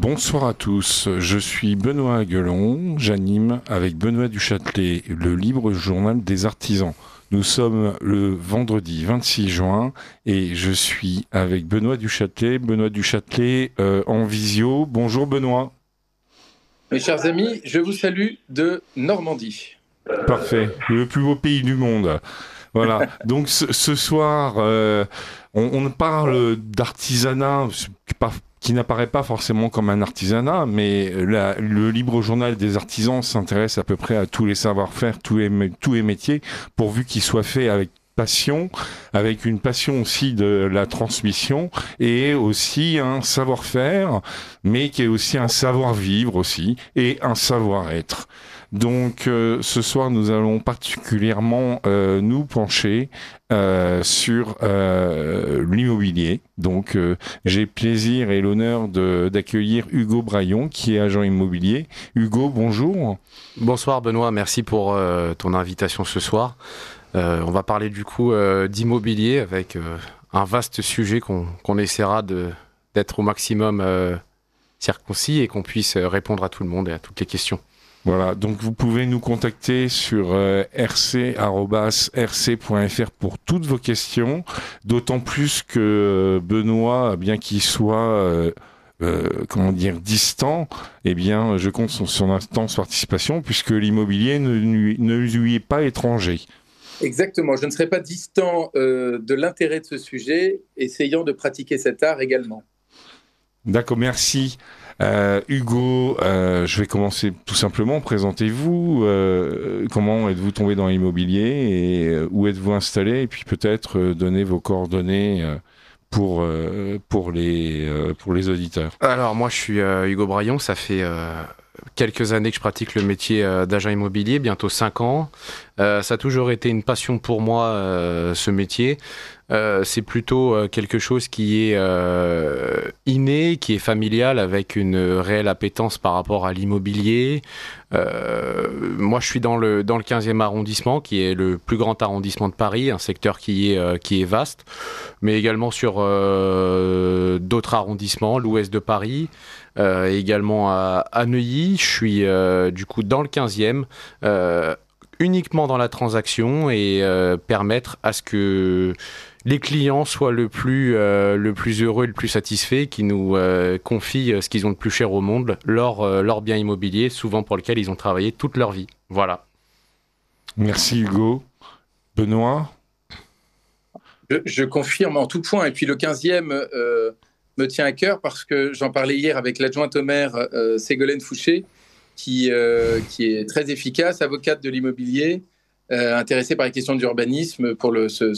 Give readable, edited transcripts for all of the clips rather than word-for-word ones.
Bonsoir à tous, je suis Benoît Aguelon, j'anime avec Benoît Duchâtelet le Libre Journal des Artisans. Nous sommes le vendredi 26 juin et je suis avec Benoît Duchâtelet en visio. Bonjour Benoît. Mes chers amis, je vous salue de Normandie. Parfait, le plus beau pays du monde. Voilà, donc ce soir, on parle d'artisanat, qui n'apparaît pas forcément comme un artisanat, mais le Libre Journal des Artisans s'intéresse à peu près à tous les savoir-faire, tous les métiers, pourvu qu'ils soient faits avec passion, avec une passion aussi de la transmission et aussi un savoir-faire, mais qui est aussi un savoir-vivre aussi et un savoir-être. Donc ce soir, nous allons particulièrement nous pencher sur l'immobilier. Donc j'ai plaisir et l'honneur d'accueillir Hugo Braillon, qui est agent immobilier. Hugo, bonjour. Bonsoir Benoît, merci pour ton invitation ce soir. On va parler du coup d'immobilier avec un vaste sujet qu'on essaiera d'être au maximum circoncis et qu'on puisse répondre à tout le monde et à toutes les questions. Voilà, donc vous pouvez nous contacter sur rc@rc.fr pour toutes vos questions, d'autant plus que Benoît, bien qu'il soit distant, eh bien, je compte sur son intense participation puisque l'immobilier ne lui est pas étranger. Exactement, je ne serai pas distant de l'intérêt de ce sujet, essayant de pratiquer cet art également. D'accord, merci. Hugo, je vais commencer tout simplement. Présentez-vous. Comment êtes-vous tombé dans l'immobilier et où êtes-vous installé? Et puis peut-être donner vos coordonnées pour les auditeurs. Alors moi je suis Hugo Braillon, ça fait quelques années que je pratique le métier d'agent immobilier, bientôt 5 ans. Ça a toujours été une passion pour moi, ce métier. C'est plutôt quelque chose qui est inné, qui est familial, avec une réelle appétence par rapport à l'immobilier. Moi, je suis dans le 15e arrondissement, qui est le plus grand arrondissement de Paris, un secteur qui est vaste, mais également sur d'autres arrondissements, l'ouest de Paris, également à Neuilly. Je suis du coup dans le 15e, uniquement dans la transaction et permettre à ce que les clients soient le plus heureux et le plus satisfaits, qui nous confient ce qu'ils ont de plus cher au monde, leur bien immobilier, souvent pour lequel ils ont travaillé toute leur vie. Voilà. Merci Hugo. Benoît? Je confirme en tout point. Et puis le 15e me tient à cœur parce que j'en parlais hier avec l'adjointe au maire Ségolène Fouché, qui est très efficace, avocate de l'immobilier, intéressée par les questions d'urbanisme pour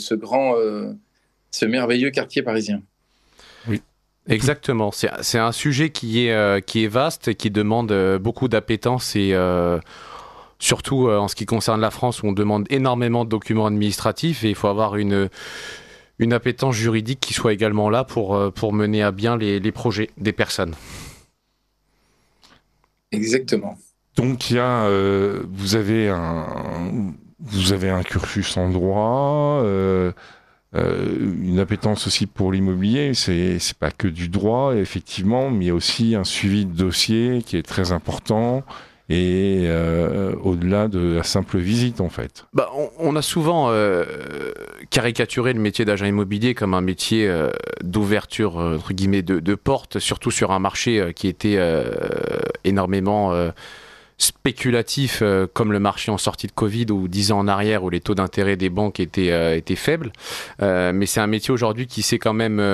ce merveilleux quartier parisien. Oui. Exactement. C'est un sujet qui est vaste et qui demande beaucoup d'appétence et surtout en ce qui concerne la France où on demande énormément de documents administratifs et il faut avoir une appétence juridique qui soit également là pour mener à bien les projets des personnes. Exactement. Donc il y a, vous avez un cursus en droit, une appétence aussi pour l'immobilier. C'est pas que du droit effectivement, mais il y a aussi un suivi de dossier qui est très important. Et au-delà de la simple visite, en fait. On a souvent caricaturé le métier d'agent immobilier comme un métier d'ouverture, entre guillemets, de porte, surtout sur un marché qui était énormément spéculatif, comme le marché en sortie de Covid ou 10 ans en arrière, où les taux d'intérêt des banques étaient faibles. Mais c'est un métier aujourd'hui qui s'est quand même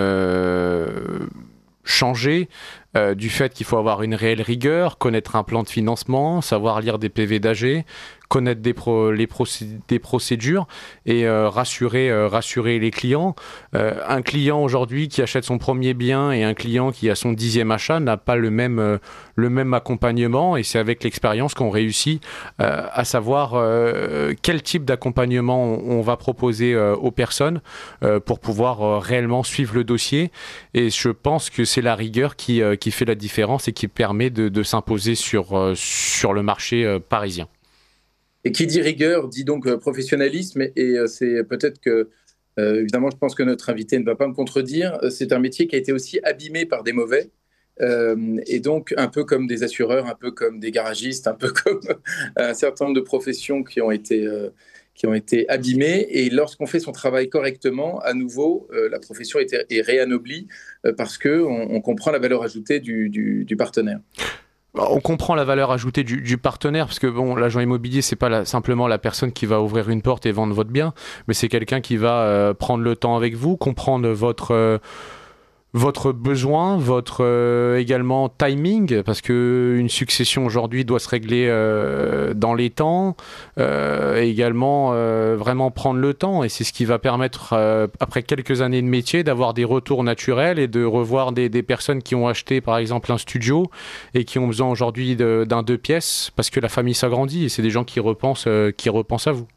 changé. Du fait qu'il faut avoir une réelle rigueur, connaître un plan de financement, savoir lire des PV d'AG, connaître des procédures et rassurer les clients. Un client aujourd'hui qui achète son premier bien et un client qui a son 10e achat n'a pas le même accompagnement et c'est avec l'expérience qu'on réussit à savoir quel type d'accompagnement on va proposer aux personnes pour pouvoir réellement suivre le dossier. Et je pense que c'est la rigueur qui fait la différence et qui permet de s'imposer sur le marché parisien. Et qui dit rigueur dit donc professionnalisme et c'est peut-être que, évidemment, je pense que notre invité ne va pas me contredire, c'est un métier qui a été aussi abîmé par des mauvais. Et donc, un peu comme des assureurs, un peu comme des garagistes, un peu comme un certain nombre de professions qui ont été abîmées. Et lorsqu'on fait son travail correctement, à nouveau, la profession est réanoblie parce qu'on comprend la valeur ajoutée du partenaire. On comprend la valeur ajoutée du partenaire, parce que bon, l'agent immobilier, c'est pas simplement la personne qui va ouvrir une porte et vendre votre bien, mais c'est quelqu'un qui va prendre le temps avec vous, comprendre votre besoin, votre également timing, parce que une succession aujourd'hui doit se régler dans les temps, également vraiment prendre le temps, et c'est ce qui va permettre après quelques années de métier d'avoir des retours naturels et de revoir des personnes qui ont acheté par exemple un studio et qui ont besoin aujourd'hui d'un 2 pièces parce que la famille s'agrandit, et c'est des gens qui repensent à vous.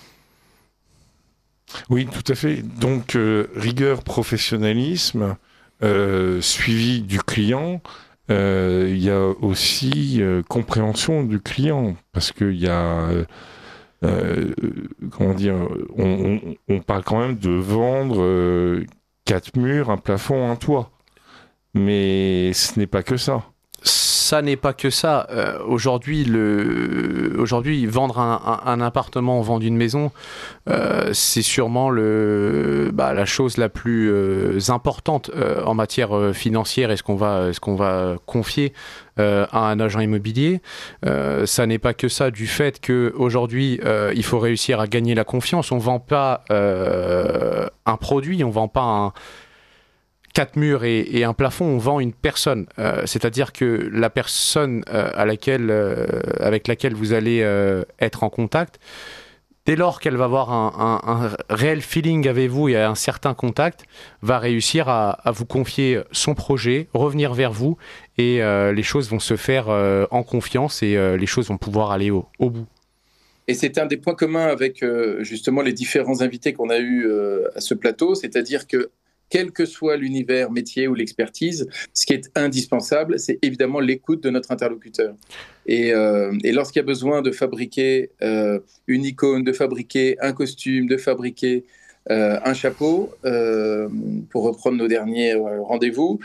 Oui, tout à fait. Donc rigueur, professionnalisme. Suivi du client, il y a aussi compréhension du client, parce qu'il y a comment dire, on parle quand même de vendre 4 murs, un plafond, un toit, mais ce n'est pas que ça. Ça n'est pas que ça. Aujourd'hui, vendre un appartement, vendre une maison, c'est sûrement la chose la plus importante en matière financière, et ce qu'on va confier à un agent immobilier. Ça n'est pas que ça, du fait qu'aujourd'hui, il faut réussir à gagner la confiance. On ne vend pas un produit, on ne vend pas 4 murs et un plafond, on vend une personne. C'est-à-dire que la personne avec laquelle vous allez être en contact, dès lors qu'elle va avoir un réel feeling avec vous et un certain contact, va réussir à vous confier son projet, revenir vers vous, et les choses vont se faire en confiance, et les choses vont pouvoir aller au bout. Et c'est un des points communs avec justement les différents invités qu'on a eus à ce plateau, c'est-à-dire que quel que soit l'univers, métier ou l'expertise, ce qui est indispensable, c'est évidemment l'écoute de notre interlocuteur. Et lorsqu'il y a besoin de fabriquer une icône, de fabriquer un costume, de fabriquer un chapeau, pour reprendre nos derniers rendez-vous,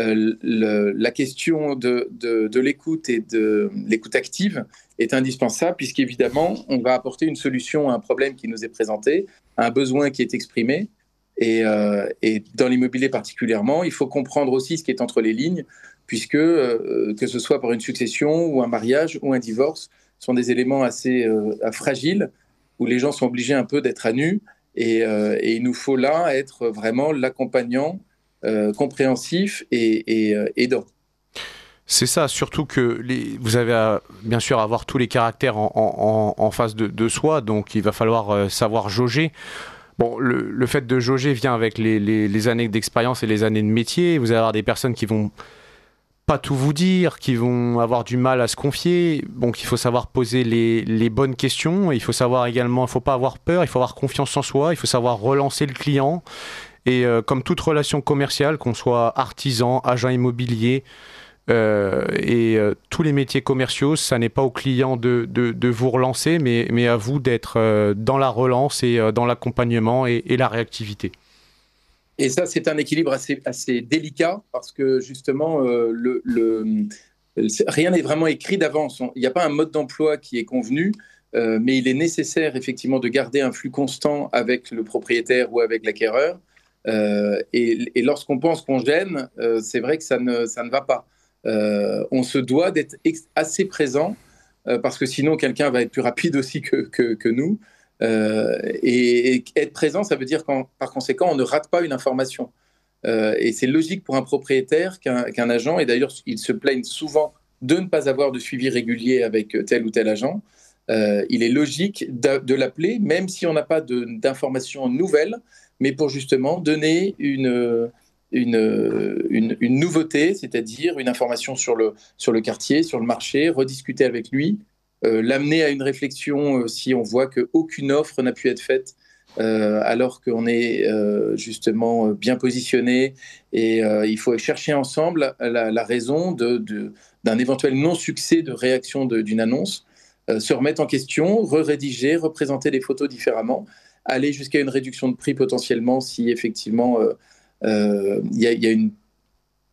la question de l'écoute et de l'écoute active est indispensable, puisqu'évidemment, on va apporter une solution à un problème qui nous est présenté, à un besoin qui est exprimé. Et dans l'immobilier particulièrement, il faut comprendre aussi ce qui est entre les lignes, puisque que ce soit par une succession ou un mariage ou un divorce, sont des éléments assez fragiles, où les gens sont obligés un peu d'être à nu, et il nous faut là être vraiment l'accompagnant compréhensif et aidant. C'est ça, surtout que vous avez bien sûr avoir tous les caractères en face de soi, donc il va falloir savoir jauger. Bon, le fait de jauger vient avec les années d'expérience et les années de métier. Vous allez avoir des personnes qui vont pas tout vous dire, qui vont avoir du mal à se confier. Donc il faut savoir poser les bonnes questions. Il faut savoir également, il faut pas avoir peur, il faut avoir confiance en soi, il faut savoir relancer le client. Et comme toute relation commerciale, qu'on soit artisan, agent immobilier, tous les métiers commerciaux, ça n'est pas au client de vous relancer, mais à vous d'être dans la relance et dans l'accompagnement et la réactivité. Et ça, c'est un équilibre assez délicat, parce que justement, rien n'est vraiment écrit d'avance. Il n'y a pas un mode d'emploi qui est convenu, mais il est nécessaire effectivement de garder un flux constant avec le propriétaire ou avec l'acquéreur. Et lorsqu'on pense qu'on gêne, c'est vrai que ça ne va pas. On se doit d'être assez présent, parce que sinon quelqu'un va être plus rapide aussi que nous. Et être présent, ça veut dire par conséquent, on ne rate pas une information. Et c'est logique pour un propriétaire qu'un agent, et d'ailleurs ils se plaignent souvent de ne pas avoir de suivi régulier avec tel ou tel agent. Il est logique de l'appeler, même si on n'a pas d'informations nouvelles, mais pour justement donner une nouveauté, c'est-à-dire une information sur le quartier, sur le marché, rediscuter avec lui, l'amener à une réflexion si on voit qu'aucune offre n'a pu être faite, alors qu'on est justement bien positionné, et il faut chercher ensemble la raison d'un éventuel non-succès de réaction d'une annonce, se remettre en question, rédiger, représenter les photos différemment, aller jusqu'à une réduction de prix potentiellement si effectivement il y a une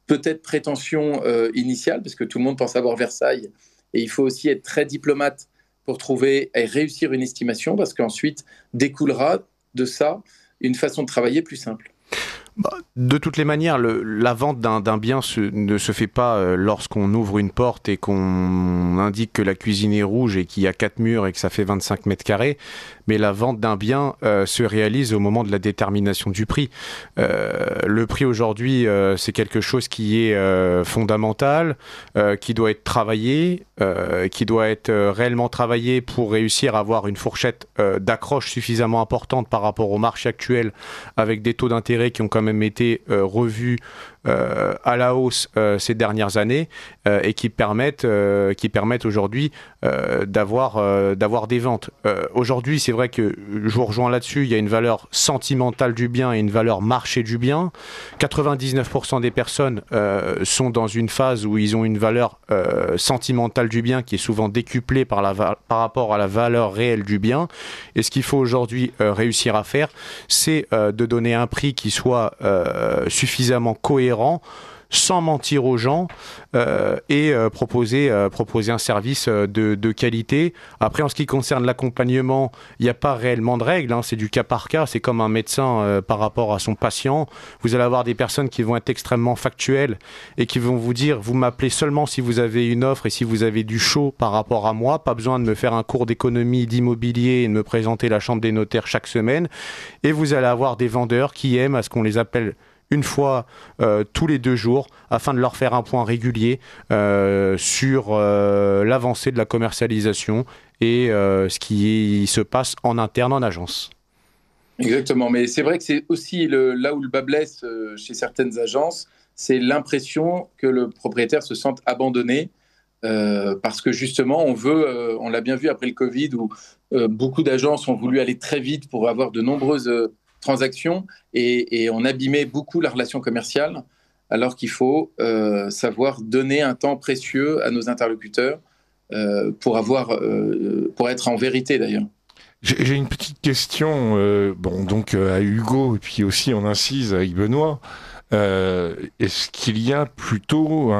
peut-être prétention initiale, parce que tout le monde pense avoir Versailles, et il faut aussi être très diplomate pour trouver et réussir une estimation, parce qu'ensuite découlera de ça une façon de travailler plus simple. De toutes les manières, la vente d'un bien ne se fait pas lorsqu'on ouvre une porte et qu'on indique que la cuisine est rouge et qu'il y a 4 murs et que ça fait 25 mètres carrés. Mais la vente d'un bien se réalise au moment de la détermination du prix. Le prix aujourd'hui, c'est quelque chose qui est fondamental, qui doit être travaillé, qui doit être réellement travaillé pour réussir à avoir une fourchette d'accroche suffisamment importante par rapport au marché actuel, avec des taux d'intérêt qui ont quand même été revus à la hausse ces dernières années et qui permettent aujourd'hui d'avoir des ventes. Aujourd'hui, c'est vrai que je vous rejoins là-dessus, il y a une valeur sentimentale du bien et une valeur marché du bien. 99% des personnes sont dans une phase où ils ont une valeur sentimentale du bien qui est souvent décuplée par rapport à la valeur réelle du bien. Et ce qu'il faut aujourd'hui réussir à faire, c'est de donner un prix qui soit suffisamment cohérent, sans mentir aux gens et proposer un service de qualité. Après, en ce qui concerne l'accompagnement, il n'y a pas réellement de règles, hein, c'est du cas par cas, c'est comme un médecin par rapport à son patient. Vous allez avoir des personnes qui vont être extrêmement factuelles et qui vont vous dire, vous m'appelez seulement si vous avez une offre et si vous avez du chaud par rapport à moi, pas besoin de me faire un cours d'économie d'immobilier et de me présenter la chambre des notaires chaque semaine. Et vous allez avoir des vendeurs qui aiment à ce qu'on les appelle une fois tous les 2 jours, afin de leur faire un point régulier sur l'avancée de la commercialisation et ce qui se passe en interne en agence. Exactement, mais c'est vrai que c'est aussi là où le bas blesse chez certaines agences, c'est l'impression que le propriétaire se sente abandonné parce que justement, on l'a bien vu après le Covid, où beaucoup d'agences ont voulu aller très vite pour avoir de nombreuses transactions et on abîmait beaucoup la relation commerciale, alors qu'il faut savoir donner un temps précieux à nos interlocuteurs pour être en vérité d'ailleurs. J'ai une petite question, à Hugo, et puis aussi on incise avec Benoît. Est-ce qu'il y a plutôt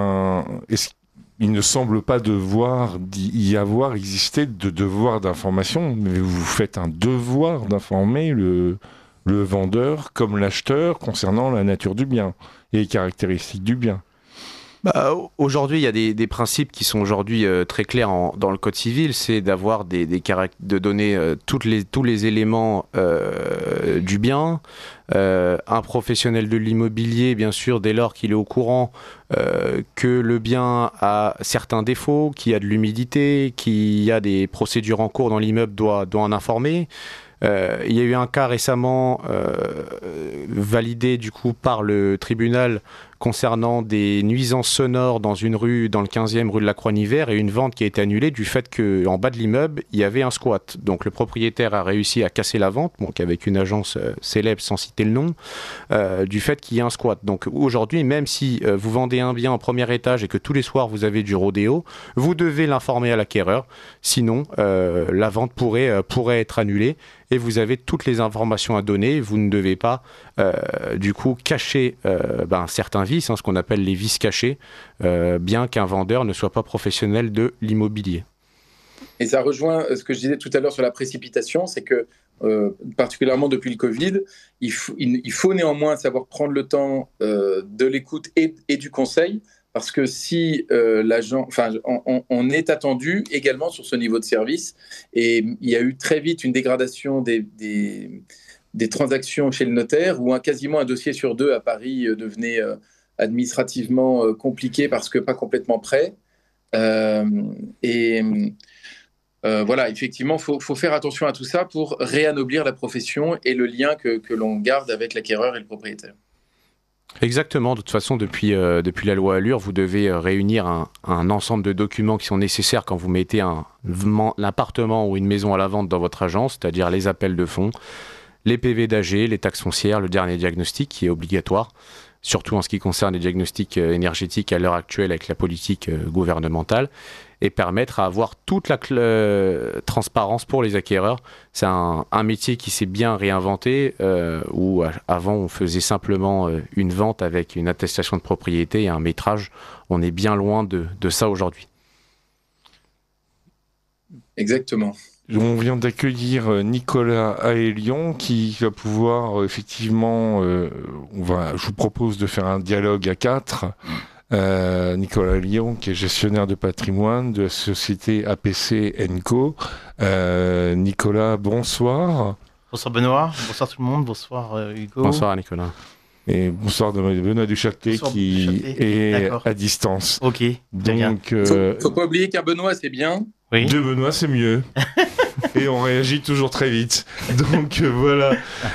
il ne semble pas y avoir existé de devoir d'information, mais vous faites un devoir d'informer le vendeur comme l'acheteur concernant la nature du bien et les caractéristiques du bien. Aujourd'hui, il y a des principes qui sont aujourd'hui très clairs dans le Code civil, c'est d'avoir de donner tous les éléments du bien. Un professionnel de l'immobilier, bien sûr, dès lors qu'il est au courant que le bien a certains défauts, qu'il y a de l'humidité, qu'il y a des procédures en cours dans l'immeuble, doit en informer. Il y a eu un cas récemment validé du coup par le tribunal concernant des nuisances sonores dans une rue, dans le 15e rue de la Croix-Niver, et une vente qui a été annulée du fait qu'en bas de l'immeuble, il y avait un squat. Donc le propriétaire a réussi à casser la vente, donc avec une agence célèbre sans citer le nom, du fait qu'il y ait un squat. Donc aujourd'hui, même si vous vendez un bien en premier étage et que tous les soirs vous avez du rodéo, vous devez l'informer à l'acquéreur, sinon la vente pourrait être annulée. Et vous avez toutes les informations à donner. Vous ne devez pas, du coup, cacher certains vices, ce qu'on appelle les vices cachés, bien qu'un vendeur ne soit pas professionnel de l'immobilier. Et ça rejoint ce que je disais tout à l'heure sur la précipitation, c'est que, particulièrement depuis le Covid, il faut néanmoins savoir prendre le temps de l'écoute et du conseil, parce que si on est attendu également sur ce niveau de service, et il y a eu très vite une dégradation des transactions chez le notaire, où quasiment un dossier sur 2 à Paris devenait administrativement compliqué parce que pas complètement prêt. Voilà, effectivement, il faut faire attention à tout ça pour réanoblir la profession et le lien que l'on garde avec l'acquéreur et le propriétaire. Exactement, de toute façon, depuis la loi Allure, vous devez réunir un ensemble de documents qui sont nécessaires quand vous mettez un appartement ou une maison à la vente dans votre agence, c'est-à-dire les appels de fonds, les PV d'AG, les taxes foncières, le dernier diagnostic qui est obligatoire, surtout en ce qui concerne les diagnostics énergétiques à l'heure actuelle avec la politique gouvernementale, et permettre à avoir toute la transparence pour les acquéreurs. C'est un métier qui s'est bien réinventé, où avant on faisait simplement une vente avec une attestation de propriété et un métrage. On est bien loin de ça aujourd'hui. Exactement. On vient d'accueillir Nicolas Aelion qui va pouvoir effectivement, je vous propose de faire un dialogue à 4. Nicolas Aelion qui est gestionnaire de patrimoine de la société APC & Co. Nicolas, bonsoir. Bonsoir Benoît, bonsoir tout le monde, bonsoir Hugo. Bonsoir Nicolas. Et bonsoir Benoît Duchâtelet qui est à distance. Ok. Donc, faut pas oublier qu'un Benoît c'est bien. Oui. Deux Benoît c'est mieux. Et on réagit toujours très vite. Donc voilà.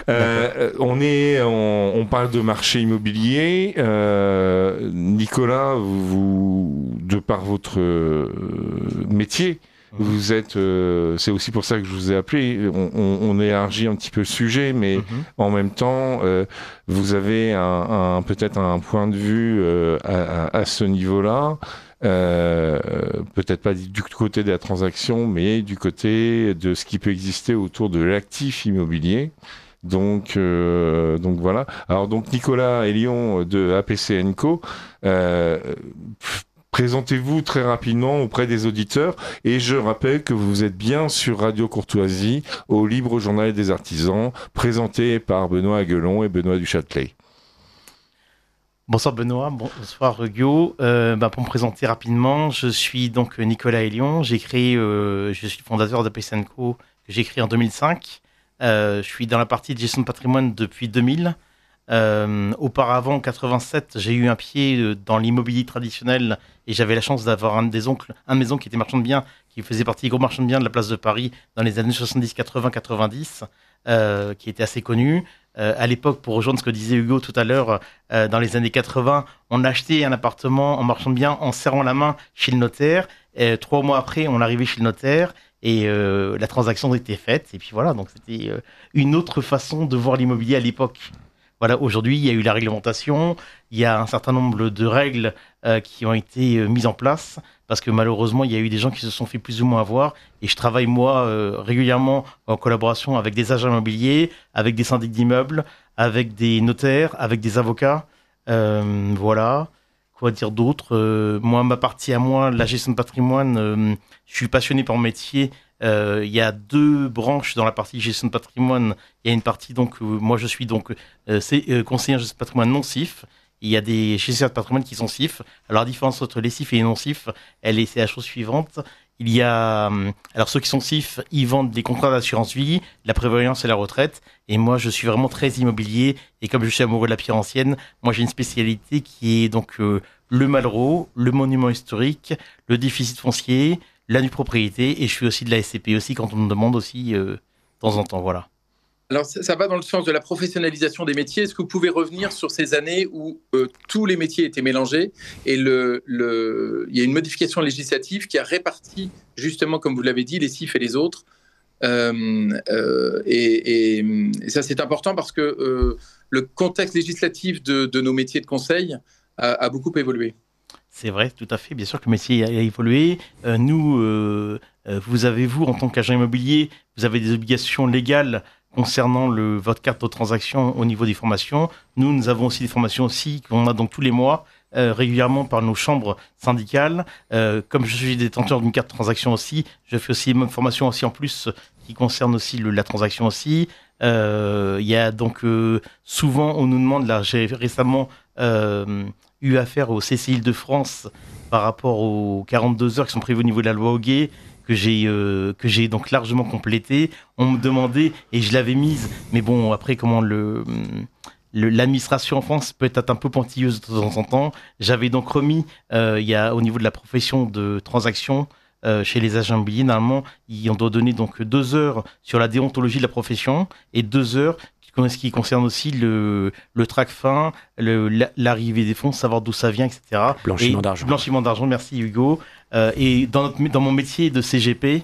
On parle de marché immobilier. Nicolas, vous, de par votre métier, vous êtes. C'est aussi pour ça que je vous ai appelé. On élargit un petit peu le sujet, mais en même temps, vous avez peut-être un point de vue à ce niveau-là. Peut-être pas du côté de la transaction, mais du côté de ce qui peut exister autour de l'actif immobilier. Donc voilà. Alors donc Nicolas Aelion de APC & Co. Présentez-vous très rapidement auprès des auditeurs et je rappelle que vous êtes bien sur Radio Courtoisie au Libre Journal des Artisans, présenté par Benoît Aguelon et Benoît Duchâtelet. Bonsoir Benoît, bonsoir Hugo. Pour me présenter rapidement, je suis donc Nicolas Aelion. Je suis le fondateur d'APC & Co. que j'ai créé en 2005. Je suis dans la partie de gestion de patrimoine depuis 2000. Auparavant, en 87, j'ai eu un pied dans l'immobilier traditionnel et j'avais la chance d'avoir un de mes oncles qui était marchand de biens, qui faisait partie des gros marchands de biens de la place de Paris dans les années 70, 80, 90, qui était assez connu. À l'époque, pour rejoindre ce que disait Hugo tout à l'heure, dans les années 80, on achetait un appartement en marchand de biens en serrant la main chez le notaire. 3 mois après, on arrivait chez le notaire et la transaction était faite. Et puis voilà, donc c'était une autre façon de voir l'immobilier à l'époque. Voilà, aujourd'hui, il y a eu la réglementation, il y a un certain nombre de règles qui ont été mises en place, parce que malheureusement, il y a eu des gens qui se sont fait plus ou moins avoir, et je travaille, moi, régulièrement en collaboration avec des agents immobiliers, avec des syndics d'immeubles, avec des notaires, avec des avocats, voilà. Quoi dire d'autre moi, ma partie à moi, la gestion de patrimoine, je suis passionné par mon métier. Il y a 2 branches dans la partie gestion de patrimoine. Il y a une partie, donc, moi je suis donc conseiller en gestion de patrimoine non CIF. Il y a des gestionnaires de patrimoine qui sont CIF. Alors la différence entre les CIF et les non CIF, c'est la chose suivante. Il y a, alors ceux qui sont CIF, ils vendent des contrats d'assurance vie, la prévoyance et la retraite. Et moi, je suis vraiment très immobilier. Et comme je suis amoureux de la pierre ancienne, moi j'ai une spécialité qui est donc le Malraux, le monument historique, le déficit foncier, la nue propriété, et je fais aussi de la SCP aussi quand on me demande aussi de temps en temps, voilà. Alors ça va dans le sens de la professionnalisation des métiers. Est-ce que vous pouvez revenir sur ces années où tous les métiers étaient mélangés et il y a une modification législative qui a réparti justement, comme vous l'avez dit, les CIF et les autres. Et ça c'est important parce que le contexte législatif de nos métiers de conseil a beaucoup évolué. C'est vrai, tout à fait. Bien sûr que le métier a évolué. Vous, en tant qu'agent immobilier, vous avez des obligations légales concernant votre carte de transaction au niveau des formations. Nous avons aussi des formations aussi qu'on a donc tous les mois, régulièrement par nos chambres syndicales. Comme je suis détenteur d'une carte de transaction aussi, je fais aussi une formation aussi en plus qui concerne aussi la transaction aussi. Il y a donc souvent, on nous demande, là, j'ai récemment eu affaire au CCI Île-de-France par rapport aux 42 heures qui sont prévues au niveau de la loi Hoguet, que j'ai donc largement complété. On me demandait, et je l'avais mise, mais bon, après, comment l'administration en France peut être un peu pointilleuse de temps en temps. J'avais donc remis, au niveau de la profession de transaction, chez les agents immobiliers, normalement, on doit donner donc 2 heures sur la déontologie de la profession et 2 heures ce qui concerne aussi le TRACFIN, l'arrivée des fonds, savoir d'où ça vient, etc. Blanchiment d'argent. Blanchiment d'argent, merci Hugo. Et dans mon métier de CGP,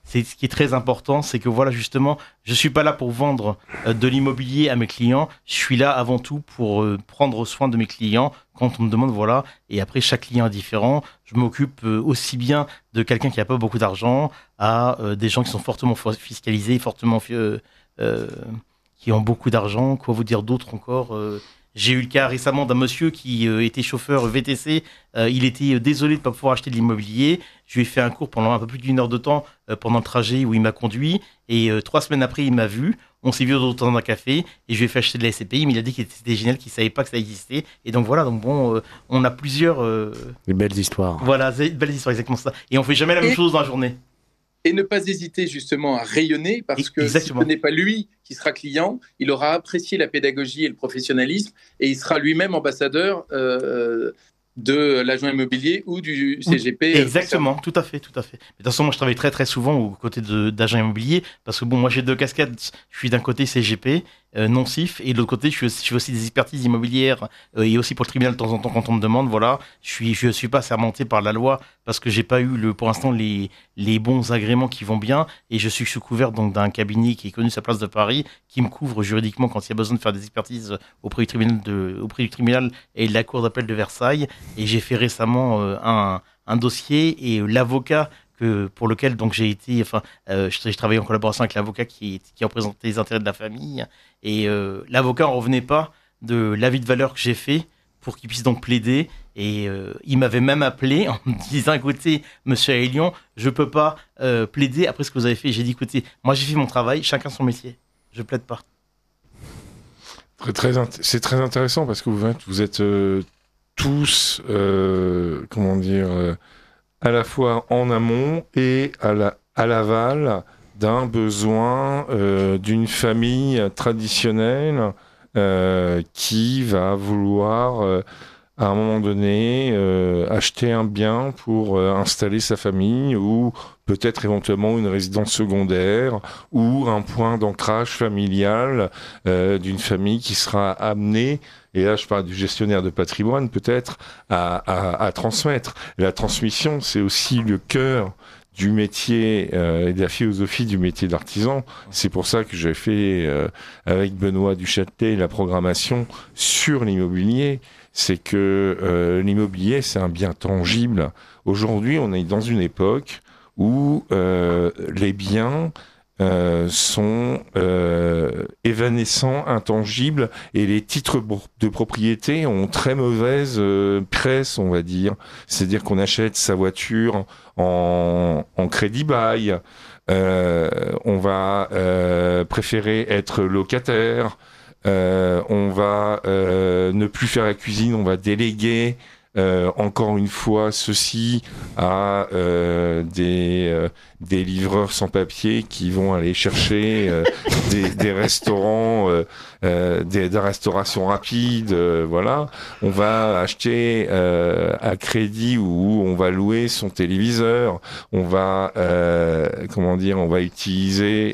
c'est ce qui est très important, c'est que voilà, justement, je suis pas là pour vendre de l'immobilier à mes clients. Je suis là avant tout pour prendre soin de mes clients quand on me demande, voilà. Et après, chaque client est différent. Je m'occupe aussi bien de quelqu'un qui a pas beaucoup d'argent à des gens qui sont fortement fiscalisés, fortement qui ont beaucoup d'argent. Quoi vous dire d'autre encore J'ai eu le cas récemment d'un monsieur qui était chauffeur VTC. Il était désolé de ne pas pouvoir acheter de l'immobilier. Je lui ai fait un cours pendant un peu plus d'1 heure de temps pendant le trajet où il m'a conduit. Et 3 semaines après, il m'a vu. On s'est vu dans un café et je lui ai fait acheter de la SCPI. Mais il a dit que c'était génial, qu'il ne savait pas que ça existait. Et donc voilà, donc bon, on a plusieurs... Des belles histoires. Voilà, belles histoires, exactement ça. Et on fait jamais la même chose dans la journée. Et ne pas hésiter justement à rayonner, parce que Exactement. si ce n'est pas lui qui sera client, il aura apprécié la pédagogie et le professionnalisme, et il sera lui-même ambassadeur de l'agent immobilier ou du CGP. Exactement, tout à fait. Mais de toute façon, moi je travaille très très souvent aux côtés d'agents immobiliers, parce que bon, moi j'ai 2 casquettes. Je suis d'un côté CGP, non-CIF, et de l'autre côté je fais aussi des expertises immobilières, et aussi pour le tribunal de temps en temps quand on me demande, voilà. Je suis pas assermenté par la loi, parce que j'ai pas eu pour l'instant les bons agréments qui vont bien, et je suis sous couvert donc d'un cabinet qui est connu sur la place de Paris, qui me couvre juridiquement quand il y a besoin de faire des expertises auprès du tribunal et de la cour d'appel de Versailles. Et j'ai fait récemment un dossier, et l'avocat pour lequel donc j'ai été, je travaille en collaboration avec l'avocat qui représentait les intérêts de la famille, et l'avocat en revenait pas de l'avis de valeur que j'ai fait pour qu'il puisse donc plaider, et il m'avait même appelé en me disant, écoutez, monsieur Aelion, je peux pas plaider après ce que vous avez fait. J'ai dit, écoutez, moi j'ai fait mon travail, chacun son métier, je plaide pas. C'est très intéressant parce que vous êtes tous, comment dire, à la fois en amont et à l'aval d'un besoin d'une famille traditionnelle qui va vouloir, à un moment donné, acheter un bien pour installer sa famille, ou peut-être éventuellement une résidence secondaire, ou un point d'ancrage familial d'une famille qui sera amenée, et là je parle du gestionnaire de patrimoine peut-être, à transmettre. La transmission, c'est aussi le cœur du métier et de la philosophie du métier d'artisan. C'est pour ça que j'ai fait avec Benoît Duchâtelet la programmation sur l'immobilier. C'est que l'immobilier, c'est un bien tangible. Aujourd'hui, on est dans une époque où les biens sont évanescents, intangibles, et les titres de propriété ont très mauvaise presse, on va dire. C'est-à-dire qu'on achète sa voiture en crédit bail, on va préférer être locataire, on va ne plus faire la cuisine, on va déléguer encore une fois ceci à des livreurs sans papier qui vont aller chercher des restaurants, de la restauration rapide, voilà. On va acheter à crédit, ou on va louer son téléviseur. On va on va utiliser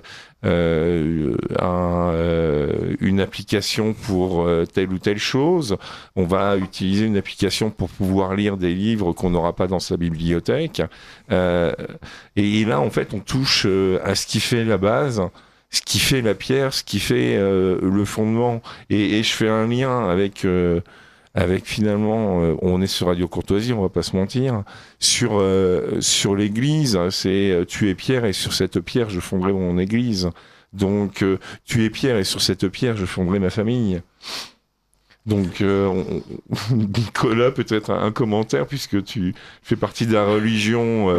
une application pour telle ou telle chose. On va utiliser une application pour pouvoir lire des livres qu'on n'aura pas dans sa bibliothèque. Et là, en fait, on touche à ce qui fait la base, ce qui fait la pierre, ce qui fait le fondement. Et je fais un lien avec finalement, on est sur Radio Courtoisie, on va pas se mentir, sur l'église, c'est tu es pierre et sur cette pierre je fonderai mon église. Donc tu es pierre et sur cette pierre je fonderai ma famille. Donc Nicolas, peut-être un commentaire, puisque tu fais partie de la religion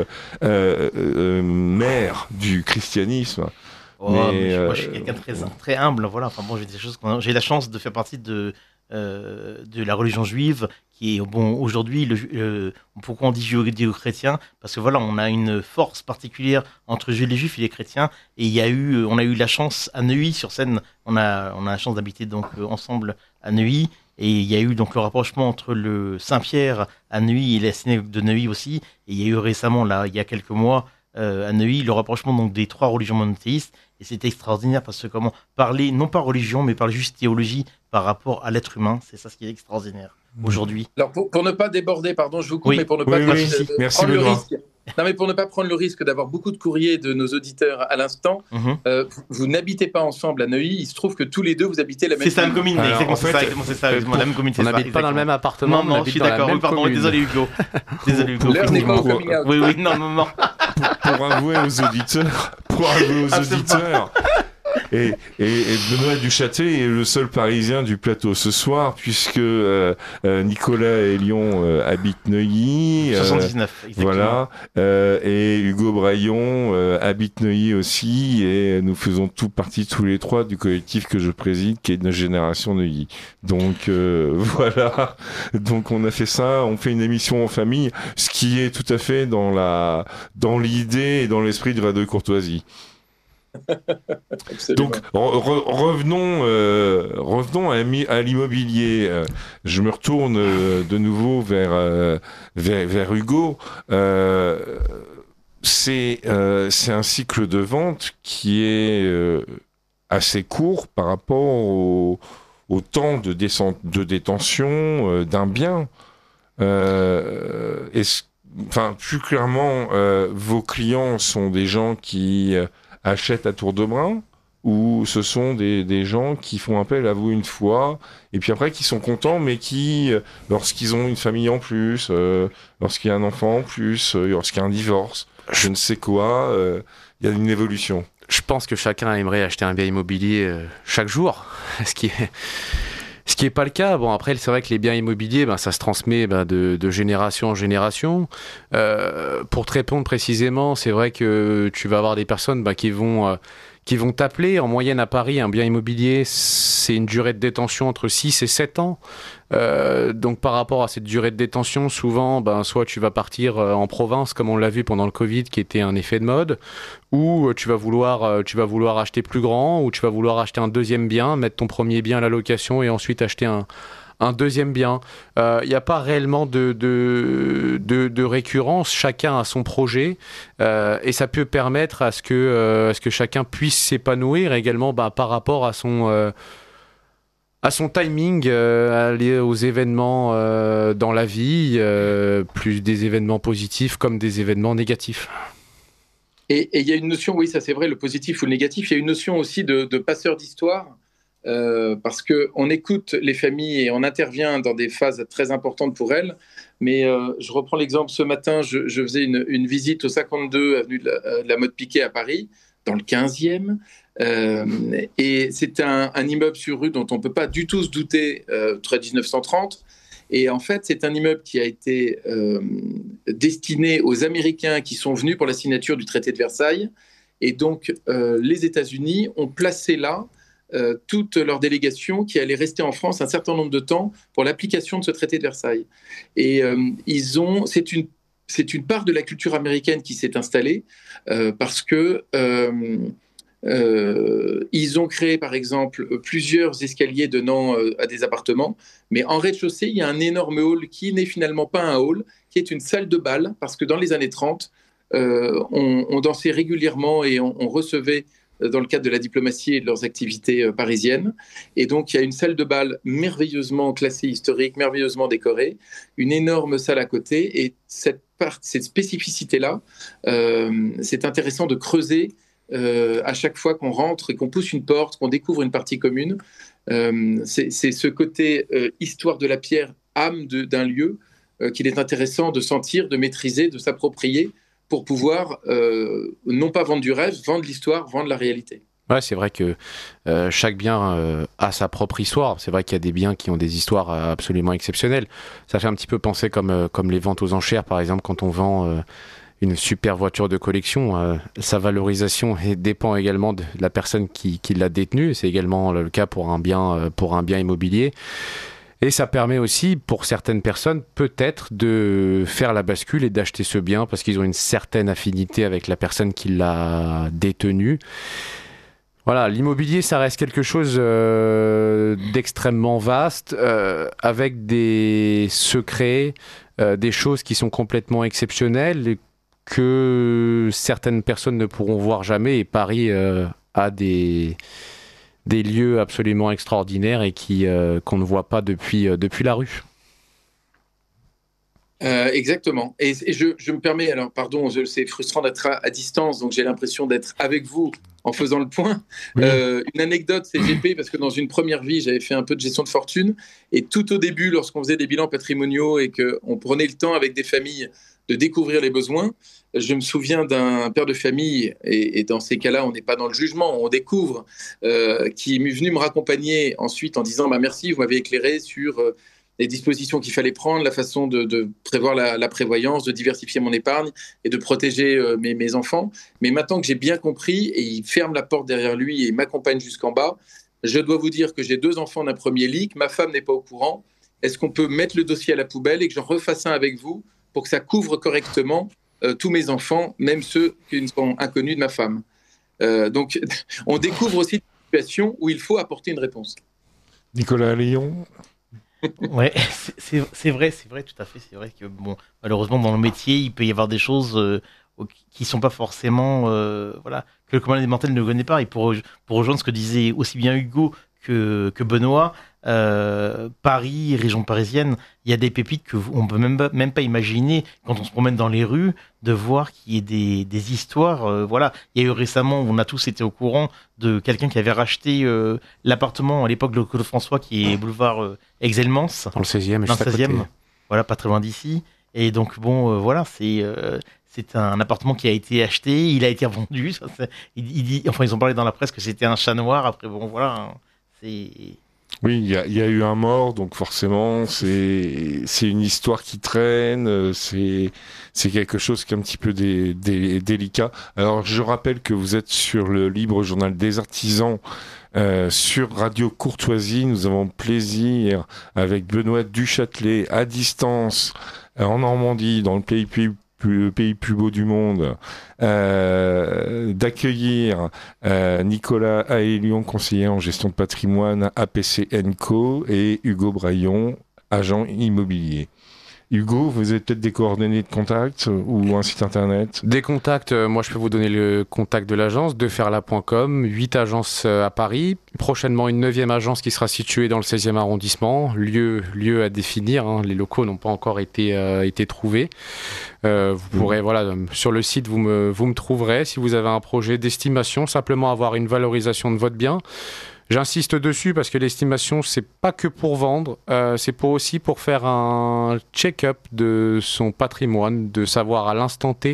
mère du christianisme. Oh, mais moi je suis quelqu'un de très humble, voilà. Enfin bon, j'ai la chance de faire partie de la religion juive, qui est aujourd'hui pourquoi on dit judéo-chrétien, parce que voilà, on a une force particulière entre les juifs et les chrétiens, et on a eu la chance à Neuilly-sur-Seine, on a la chance d'habiter donc ensemble à Neuilly, et il y a eu donc le rapprochement entre le Saint-Pierre à Neuilly et la synagogue de Neuilly aussi, et il y a eu récemment, là, il y a quelques mois, à Neuilly, le rapprochement donc des 3 religions monothéistes, et c'est extraordinaire parce que parler, non pas religion, mais parler juste théologie par rapport à l'être humain, c'est ça ce qui est extraordinaire aujourd'hui. Alors pour ne pas déborder, pardon, je vous coupe, oui, mais pour ne pas merci prendre le risque, Non, mais pour ne pas prendre le risque d'avoir beaucoup de courriers de nos auditeurs à l'instant, vous n'habitez pas ensemble à Neuilly. Il se trouve que tous les deux, vous habitez la même C'est ça, la même commune. Alors, Exactement, c'est ça. La même commune, On n'habite pas dans le même appartement. Non, je suis d'accord. Oui, pardon, désolé Hugo. L'heure n'est pas au coming out. Oui, non. Pour avouer aux auditeurs, et Benoît Duchâtel est le seul Parisien du plateau ce soir, puisque Nicolas Hélion habite Neuilly. 79, exactement. Voilà. Et Hugo Braillon habite Neuilly aussi, et nous faisons partie tous les trois du collectif que je préside, qui est de Génération Neuilly. Donc voilà. Donc on a fait ça, on fait une émission en famille, ce qui est tout à fait dans l'idée et dans l'esprit de Radio Courtoisie. Absolument. Donc revenons à l'immobilier. Je me retourne de nouveau vers Hugo. C'est un cycle de vente qui est assez court par rapport au temps de détention d'un bien. Plus clairement, vos clients sont des gens qui achètent à tour de bras, ou ce sont des gens qui font appel à vous une fois et puis après qui sont contents, mais qui, lorsqu'ils ont une famille en plus, lorsqu'il y a un enfant en plus, lorsqu'il y a un divorce, je ne sais quoi, il y a une évolution. Je pense que chacun aimerait acheter un bien immobilier chaque jour, ce qui est pas le cas. Bon, après, c'est vrai que les biens immobiliers, ça se transmet de génération en génération. Pour te répondre précisément, c'est vrai que tu vas avoir des personnes qui vont t'appeler. En moyenne, à Paris, un bien immobilier, c'est une durée de détention entre 6 et 7 ans. Donc, par rapport à cette durée de détention, souvent, soit tu vas partir en province, comme on l'a vu pendant le Covid, qui était un effet de mode, ou tu vas vouloir acheter plus grand, ou tu vas vouloir acheter un deuxième bien, mettre ton premier bien à la location et ensuite acheter un deuxième bien. Il n'y a pas réellement de récurrence, chacun a son projet, et ça peut permettre à ce que chacun puisse s'épanouir également par rapport à son timing, aller aux événements dans la vie, plus des événements positifs comme des événements négatifs. Et il y a une notion, oui, ça c'est vrai, le positif ou le négatif, il y a une notion aussi de passeur d'histoire, parce qu'on écoute les familles et on intervient dans des phases très importantes pour elles. Mais je reprends l'exemple, ce matin, je faisais une visite au 52 avenue de la Motte Piquet à Paris, dans le 15e. Et c'est un immeuble sur rue dont on ne peut pas du tout se douter, très 1930. Et en fait, c'est un immeuble qui a été destiné aux Américains qui sont venus pour la signature du traité de Versailles. Et donc, les États-Unis ont placé là toute leur délégation qui allait rester en France un certain nombre de temps pour l'application de ce traité de Versailles. Et c'est une part de la culture américaine qui s'est installée parce que ils ont créé, par exemple, plusieurs escaliers donnant à des appartements, mais en rez-de-chaussée, il y a un énorme hall qui n'est finalement pas un hall, qui est une salle de bal, parce que dans les années 30, on dansait régulièrement et on recevait, dans le cadre de la diplomatie et de leurs activités parisiennes. Et donc, il y a une salle de bal merveilleusement classée historique, merveilleusement décorée, une énorme salle à côté, et cette spécificité-là, c'est intéressant de creuser à chaque fois qu'on rentre et qu'on pousse une porte, qu'on découvre une partie commune. C'est ce côté histoire de la pierre, âme d'un lieu qu'il est intéressant de sentir, de maîtriser, de s'approprier pour pouvoir non pas vendre du rêve, vendre l'histoire, vendre la réalité. Ouais, c'est vrai que chaque bien a sa propre histoire. C'est vrai qu'il y a des biens qui ont des histoires absolument exceptionnelles. Ça fait un petit peu penser comme les ventes aux enchères, par exemple, quand on vend une super voiture de collection, sa valorisation dépend également de la personne qui l'a détenue. C'est également le cas pour un bien immobilier. Et ça permet aussi, pour certaines personnes, peut-être de faire la bascule et d'acheter ce bien parce qu'ils ont une certaine affinité avec la personne qui l'a détenu. Voilà, l'immobilier, ça reste quelque chose d'extrêmement vaste, avec des secrets, des choses qui sont complètement exceptionnelles, que certaines personnes ne pourront voir jamais. Et Paris a des lieux absolument extraordinaires et qu'on ne voit pas depuis la rue. Exactement. Et je me permets, alors pardon, c'est frustrant d'être à distance, donc j'ai l'impression d'être avec vous en faisant le point. Oui. Une anecdote CGP, parce que dans une première vie, j'avais fait un peu de gestion de fortune, et tout au début, lorsqu'on faisait des bilans patrimoniaux et qu'on prenait le temps avec des familles de découvrir les besoins, je me souviens d'un père de famille, et dans ces cas-là, on n'est pas dans le jugement, on découvre, qui est venu me raccompagner ensuite en disant bah, merci, vous m'avez éclairé sur les dispositions qu'il fallait prendre, la façon de prévoir la prévoyance, de diversifier mon épargne et de protéger mes enfants. Mais maintenant que j'ai bien compris, et il ferme la porte derrière lui et m'accompagne jusqu'en bas, je dois vous dire que j'ai 2 enfants d'un premier lit, que ma femme n'est pas au courant. Est-ce qu'on peut mettre le dossier à la poubelle et que j'en refasse un avec vous pour que ça couvre correctement tous mes enfants, même ceux qui sont inconnus de ma femme. Donc, on découvre aussi des situations où il faut apporter une réponse. Nicolas Léon. Ouais, c'est vrai, tout à fait. C'est vrai que bon, malheureusement dans le métier, il peut y avoir des choses qui sont pas forcément, voilà, que le commun des mortels ne connaît pas. Et pour rejoindre ce que disait aussi bien Hugo que Benoît, Paris, région parisienne, il y a des pépites que on peut même pas imaginer quand on se promène dans les rues de voir qu'il y ait des histoires. Voilà, il y a eu récemment, on a tous été au courant de quelqu'un qui avait racheté l'appartement à l'époque de Claude François, qui est boulevard Exelmans, Dans le 16e, dans le 16e, voilà, pas très loin d'ici. Et donc bon, voilà, c'est un appartement qui a été acheté, il a été vendu. Il dit, enfin, ils ont parlé dans la presse que c'était un chat noir. Après, bon, voilà, hein, c'est. Oui, il y a eu un mort, donc forcément, c'est une histoire qui traîne, c'est quelque chose qui est un petit peu délicat. Alors, je rappelle que vous êtes sur le Libre Journal des Artisans, sur Radio Courtoisie. Nous avons plaisir, avec Benoît Duchâtelet, à distance, en Normandie, dans le pays plus beau du monde, d'accueillir Nicolas Aélion, conseiller en gestion de patrimoine APC Co, et Hugo Braillon, agent immobilier. Hugo, vous avez peut-être des coordonnées de contact ou un site internet? Des contacts, moi je peux vous donner le contact de l'agence, deferla.com, 8 agences à Paris, prochainement une 9e agence qui sera située dans le 16e arrondissement, lieu à définir, hein, les locaux n'ont pas encore été trouvés. Vous pourrez, voilà, sur le site, vous me trouverez. Si vous avez un projet d'estimation, simplement avoir une valorisation de votre bien. J'insiste dessus parce que l'estimation, c'est pas que pour vendre, c'est aussi pour faire un check-up de son patrimoine, de savoir à l'instant T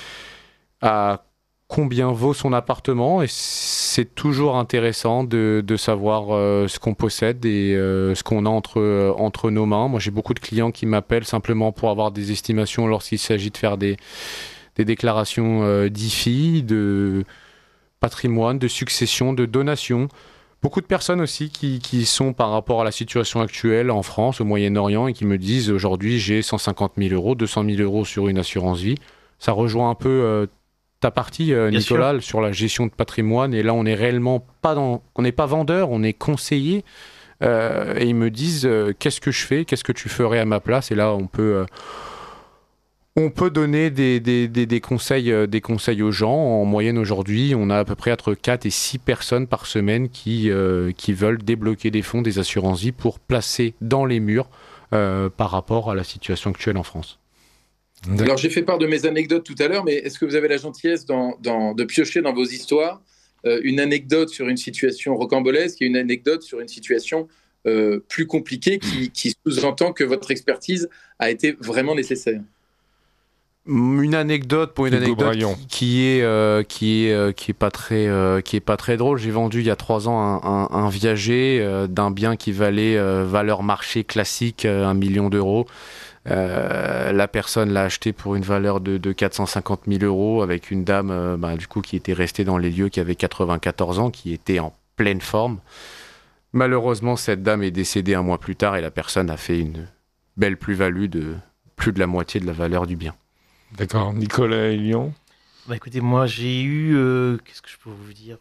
à combien vaut son appartement. Et c'est toujours intéressant de savoir ce qu'on possède et ce qu'on a entre nos mains. Moi, j'ai beaucoup de clients qui m'appellent simplement pour avoir des estimations lorsqu'il s'agit de faire des déclarations d'IFI, de patrimoine, de succession, de donation. Beaucoup de personnes aussi qui sont par rapport à la situation actuelle en France, au Moyen-Orient, et qui me disent aujourd'hui j'ai 150 000 euros, 200 000 euros sur une assurance vie. Ça rejoint un peu ta partie, Nicolas, sûr, sur la gestion de patrimoine. Et là, on n'est réellement pas on n'est pas vendeur, on est conseiller. Et ils me disent qu'est-ce que je fais, qu'est-ce que tu ferais à ma place. Et là, on peut donner des conseils aux gens. En moyenne, aujourd'hui, on a à peu près entre 4 et 6 personnes par semaine qui veulent débloquer des fonds, des assurances vie pour placer dans les murs par rapport à la situation actuelle en France. Alors, j'ai fait part de mes anecdotes tout à l'heure, mais est-ce que vous avez la gentillesse de piocher dans vos histoires une anecdote sur une situation rocambolesque et une anecdote sur une situation plus compliquée qui sous-entend que votre expertise a été vraiment nécessaire? Une anecdote qui est pas très drôle. J'ai vendu il y a 3 ans un viager d'un bien qui valait valeur marché classique 1 million d'euros. La personne l'a acheté pour une valeur de 450 000 euros avec une dame du coup qui était restée dans les lieux, qui avait 94 ans, qui était en pleine forme. Malheureusement, cette dame est décédée 1 mois plus tard et la personne a fait une belle plus-value de plus de la moitié de la valeur du bien. D'accord. Nicolas Aélion. Bah écoutez, moi j'ai eu... qu'est-ce que je peux vous dire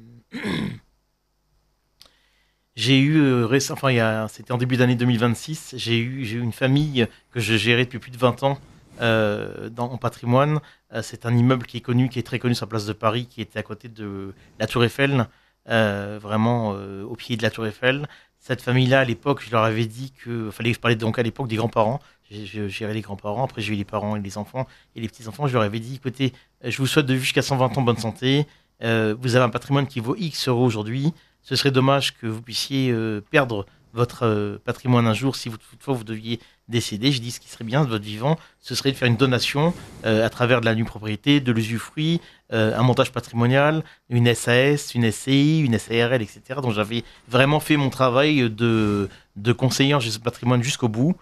J'ai eu récemment, enfin c'était en début d'année 2026, j'ai eu une famille que je gérais depuis plus de 20 ans en patrimoine. C'est un immeuble qui est très connu sur la place de Paris, qui était à côté de la Tour Eiffel, vraiment au pied de la Tour Eiffel. cette famille-là, à l'époque, je leur avais dit que fallait que je parlais donc à l'époque des grands-parents. Je gérais les grands-parents, après j'ai eu les parents et les enfants et les petits-enfants. Je leur avais dit, écoutez, je vous souhaite de vivre jusqu'à 120 ans, bonne santé. Vous avez un patrimoine qui vaut X euros aujourd'hui. Ce serait dommage que vous puissiez perdre votre patrimoine un jour si toutefois vous deviez décéder. Je dis ce qui serait bien de votre vivant, ce serait de faire une donation à travers de la nue-propriété, de l'usufruit, un montage patrimonial, une SAS, une SCI, une SARL, etc. Donc j'avais vraiment fait mon travail de conseiller en gestion de patrimoine jusqu'au bout.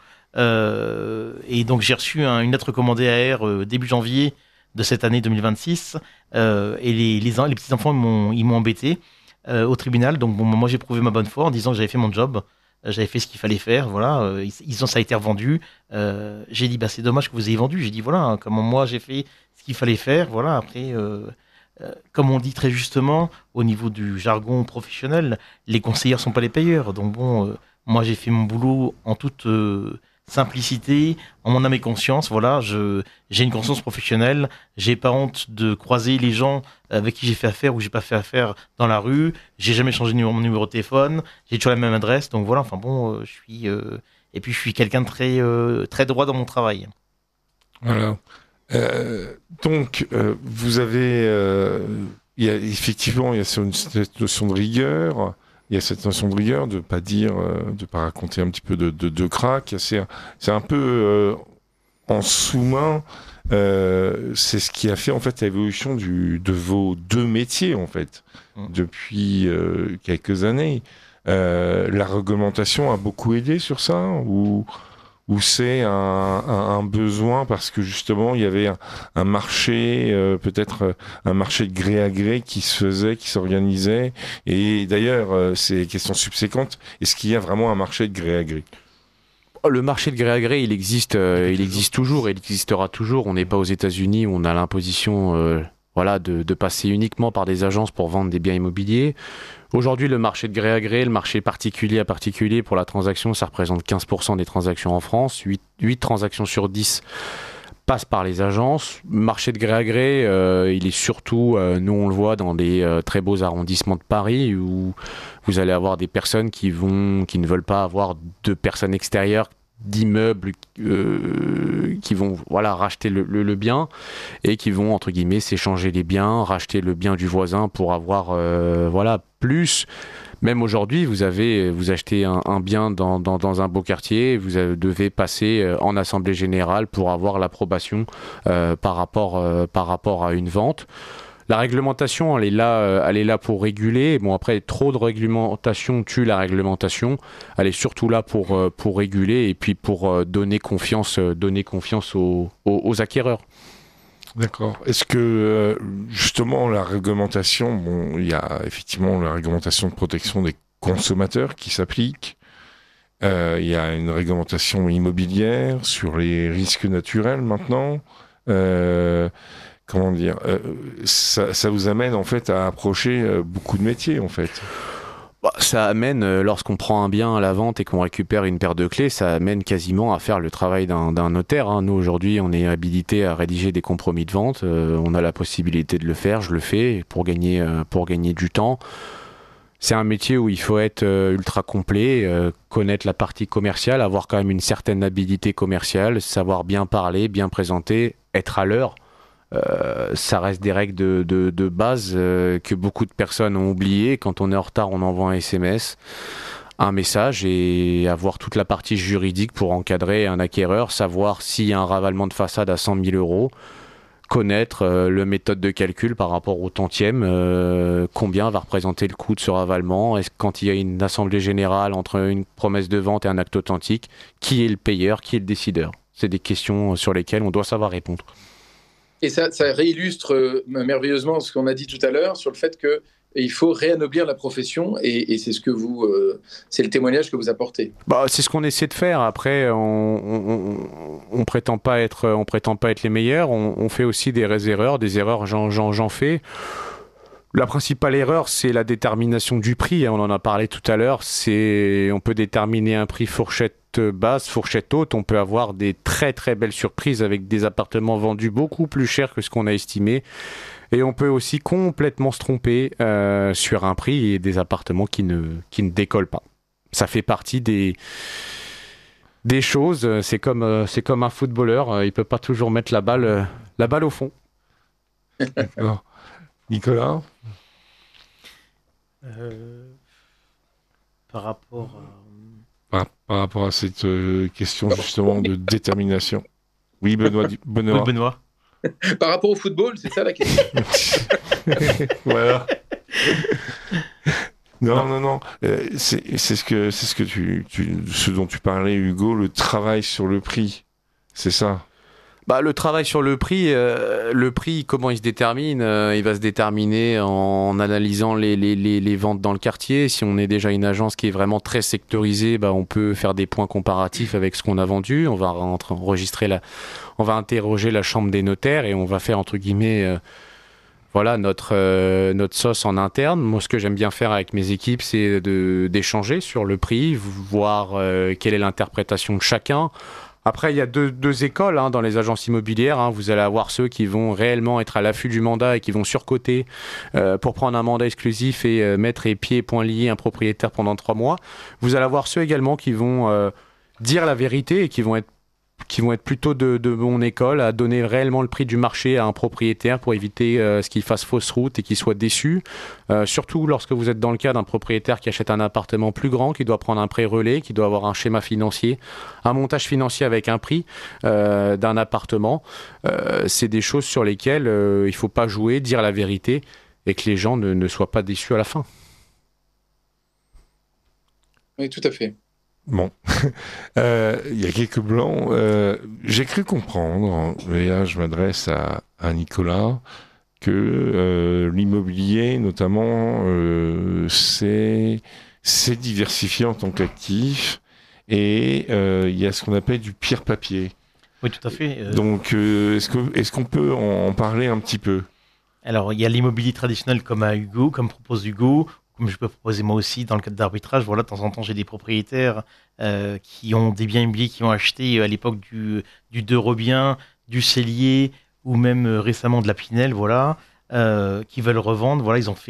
Et donc j'ai reçu une lettre recommandée AR début janvier de cette année 2026. Et les petits-enfants ils m'ont embêté au tribunal. Donc bon, moi j'ai prouvé ma bonne foi en disant que j'avais fait mon job. J'avais fait ce qu'il fallait faire, voilà. Ça a été revendu. J'ai dit, c'est dommage que vous ayez vendu. J'ai dit, voilà, comment moi j'ai fait ce qu'il fallait faire, voilà. Après, comme on dit très justement, au niveau du jargon professionnel, les conseillers sont pas les payeurs. Donc bon, moi j'ai fait mon boulot en toute simplicité, en mon âme et conscience. Voilà, j'ai une conscience professionnelle. J'ai pas honte de croiser les gens avec qui j'ai fait affaire ou j'ai pas fait affaire dans la rue. J'ai jamais changé mon numéro de téléphone. J'ai toujours la même adresse. Donc voilà. Enfin bon, et puis je suis quelqu'un de très très droit dans mon travail. Voilà. Donc vous avez, effectivement, il y a cette notion de rigueur. Il y a cette notion de rigueur, de pas dire, de pas raconter un petit peu de crack. C'est un peu en sous-main. C'est ce qui a fait en fait l'évolution de vos deux métiers en fait depuis quelques années. La réglementation a beaucoup aidé sur ça ou c'est un besoin parce que justement il y avait un marché, peut-être un marché de gré à gré qui se faisait, qui s'organisait. Et d'ailleurs, c'est question subséquente, est-ce qu'il y a vraiment un marché de gré à gré ? Le marché de gré à gré, il existe toujours et il existera toujours. On n'est pas aux États-Unis où on a l'imposition de passer uniquement par des agences pour vendre des biens immobiliers. Aujourd'hui, le marché de gré à gré, le marché particulier à particulier pour la transaction, ça représente 15% des transactions en France. 8 transactions sur 10 passent par les agences. Marché de gré à gré, il est surtout, nous on le voit dans des très beaux arrondissements de Paris où vous allez avoir des personnes qui ne veulent pas avoir de personnes extérieures, d'immeubles qui vont racheter le bien et qui vont entre guillemets s'échanger les biens, racheter le bien du voisin pour avoir plus. Même aujourd'hui, vous achetez un bien dans un beau quartier, vous devez passer en assemblée générale pour avoir l'approbation par rapport à une vente. La réglementation, elle est là pour réguler. Bon, après, trop de réglementation tue la réglementation. Elle est surtout là pour réguler et puis pour donner confiance aux acquéreurs. D'accord. Est-ce que, justement, la réglementation, il y a effectivement la réglementation de protection des consommateurs qui s'applique. Il y a une réglementation immobilière sur les risques naturels maintenant. Comment dire, ça vous amène en fait à approcher beaucoup de métiers en fait. Ça amène, lorsqu'on prend un bien à la vente et qu'on récupère une paire de clés, ça amène quasiment à faire le travail d'un notaire. Nous aujourd'hui, on est habilité à rédiger des compromis de vente. On a la possibilité de le faire, je le fais pour gagner du temps. C'est un métier où il faut être ultra complet, connaître la partie commerciale, avoir quand même une certaine habilité commerciale, savoir bien parler, bien présenter, être à l'heure. Ça reste des règles de base que beaucoup de personnes ont oubliées. Quand on est en retard, on envoie un SMS, un message et avoir toute la partie juridique pour encadrer un acquéreur, savoir s'il y a un ravalement de façade à 100 000 euros, connaître le méthode de calcul par rapport au tantième, combien va représenter le coût de ce ravalement, est-ce que quand il y a une assemblée générale entre une promesse de vente et un acte authentique, qui est le payeur, qui est le décideur. C'est des questions sur lesquelles on doit savoir répondre. Et ça réillustre merveilleusement ce qu'on a dit tout à l'heure sur le fait qu'il faut réanoblir la profession et c'est c'est le témoignage que vous apportez. C'est ce qu'on essaie de faire. Après, on prétend pas être les meilleurs. On fait aussi des erreurs. Des erreurs, j'en fais. La principale erreur, c'est la détermination du prix. On en a parlé tout à l'heure. On peut déterminer un prix fourchette basse, fourchette haute. On peut avoir des très très belles surprises avec des appartements vendus beaucoup plus cher que ce qu'on a estimé. Et on peut aussi complètement se tromper sur un prix et des appartements qui ne décollent pas. Ça fait partie des choses. C'est comme un footballeur. Il peut pas toujours mettre la balle au fond. D'accord. Nicolas? Par rapport Par rapport à cette question justement de détermination. Oui, Benoît. Oui, Benoît. Par rapport au football, c'est ça la question. Voilà. Non. C'est ce dont tu parlais, Hugo, le travail sur le prix. C'est ça. Le travail sur le prix, comment il se détermine? Il va se déterminer en analysant les ventes dans le quartier. Si on est déjà une agence qui est vraiment très sectorisée, on peut faire des points comparatifs avec ce qu'on a vendu. On va on va interroger la chambre des notaires et on va faire entre guillemets notre sauce en interne. Moi, ce que j'aime bien faire avec mes équipes, c'est d'échanger sur le prix, voir quelle est l'interprétation de chacun. Après, il y a deux écoles dans les agences immobilières. Vous allez avoir ceux qui vont réellement être à l'affût du mandat et qui vont surcoter pour prendre un mandat exclusif et mettre les pieds et poings liés un propriétaire pendant 3 mois. Vous allez avoir ceux également qui vont dire la vérité et qui vont être plutôt de mon école, à donner réellement le prix du marché à un propriétaire pour éviter ce qu'il fasse fausse route et qu'il soit déçu. Surtout lorsque vous êtes dans le cas d'un propriétaire qui achète un appartement plus grand, qui doit prendre un prêt relais, qui doit avoir un schéma financier, un montage financier avec un prix d'un appartement. C'est des choses sur lesquelles il ne faut pas jouer, dire la vérité et que les gens ne soient pas déçus à la fin. Oui, tout à fait. Bon, il y a quelques blancs. J'ai cru comprendre, et là je m'adresse à Nicolas, que l'immobilier, notamment, c'est diversifié en tant qu'actif, et il y a ce qu'on appelle du pire papier. Oui, tout à fait. Donc, est-ce qu'on peut en parler un petit peu? Alors, il y a l'immobilier traditionnel comme propose Hugo, comme je peux proposer moi aussi dans le cadre d'arbitrage. Voilà, de temps en temps, j'ai des propriétaires qui ont des biens immobiliers qui ont acheté à l'époque du De Rebien, du Cellier ou même récemment de la Pinel, voilà, qui veulent revendre. Voilà, ils ont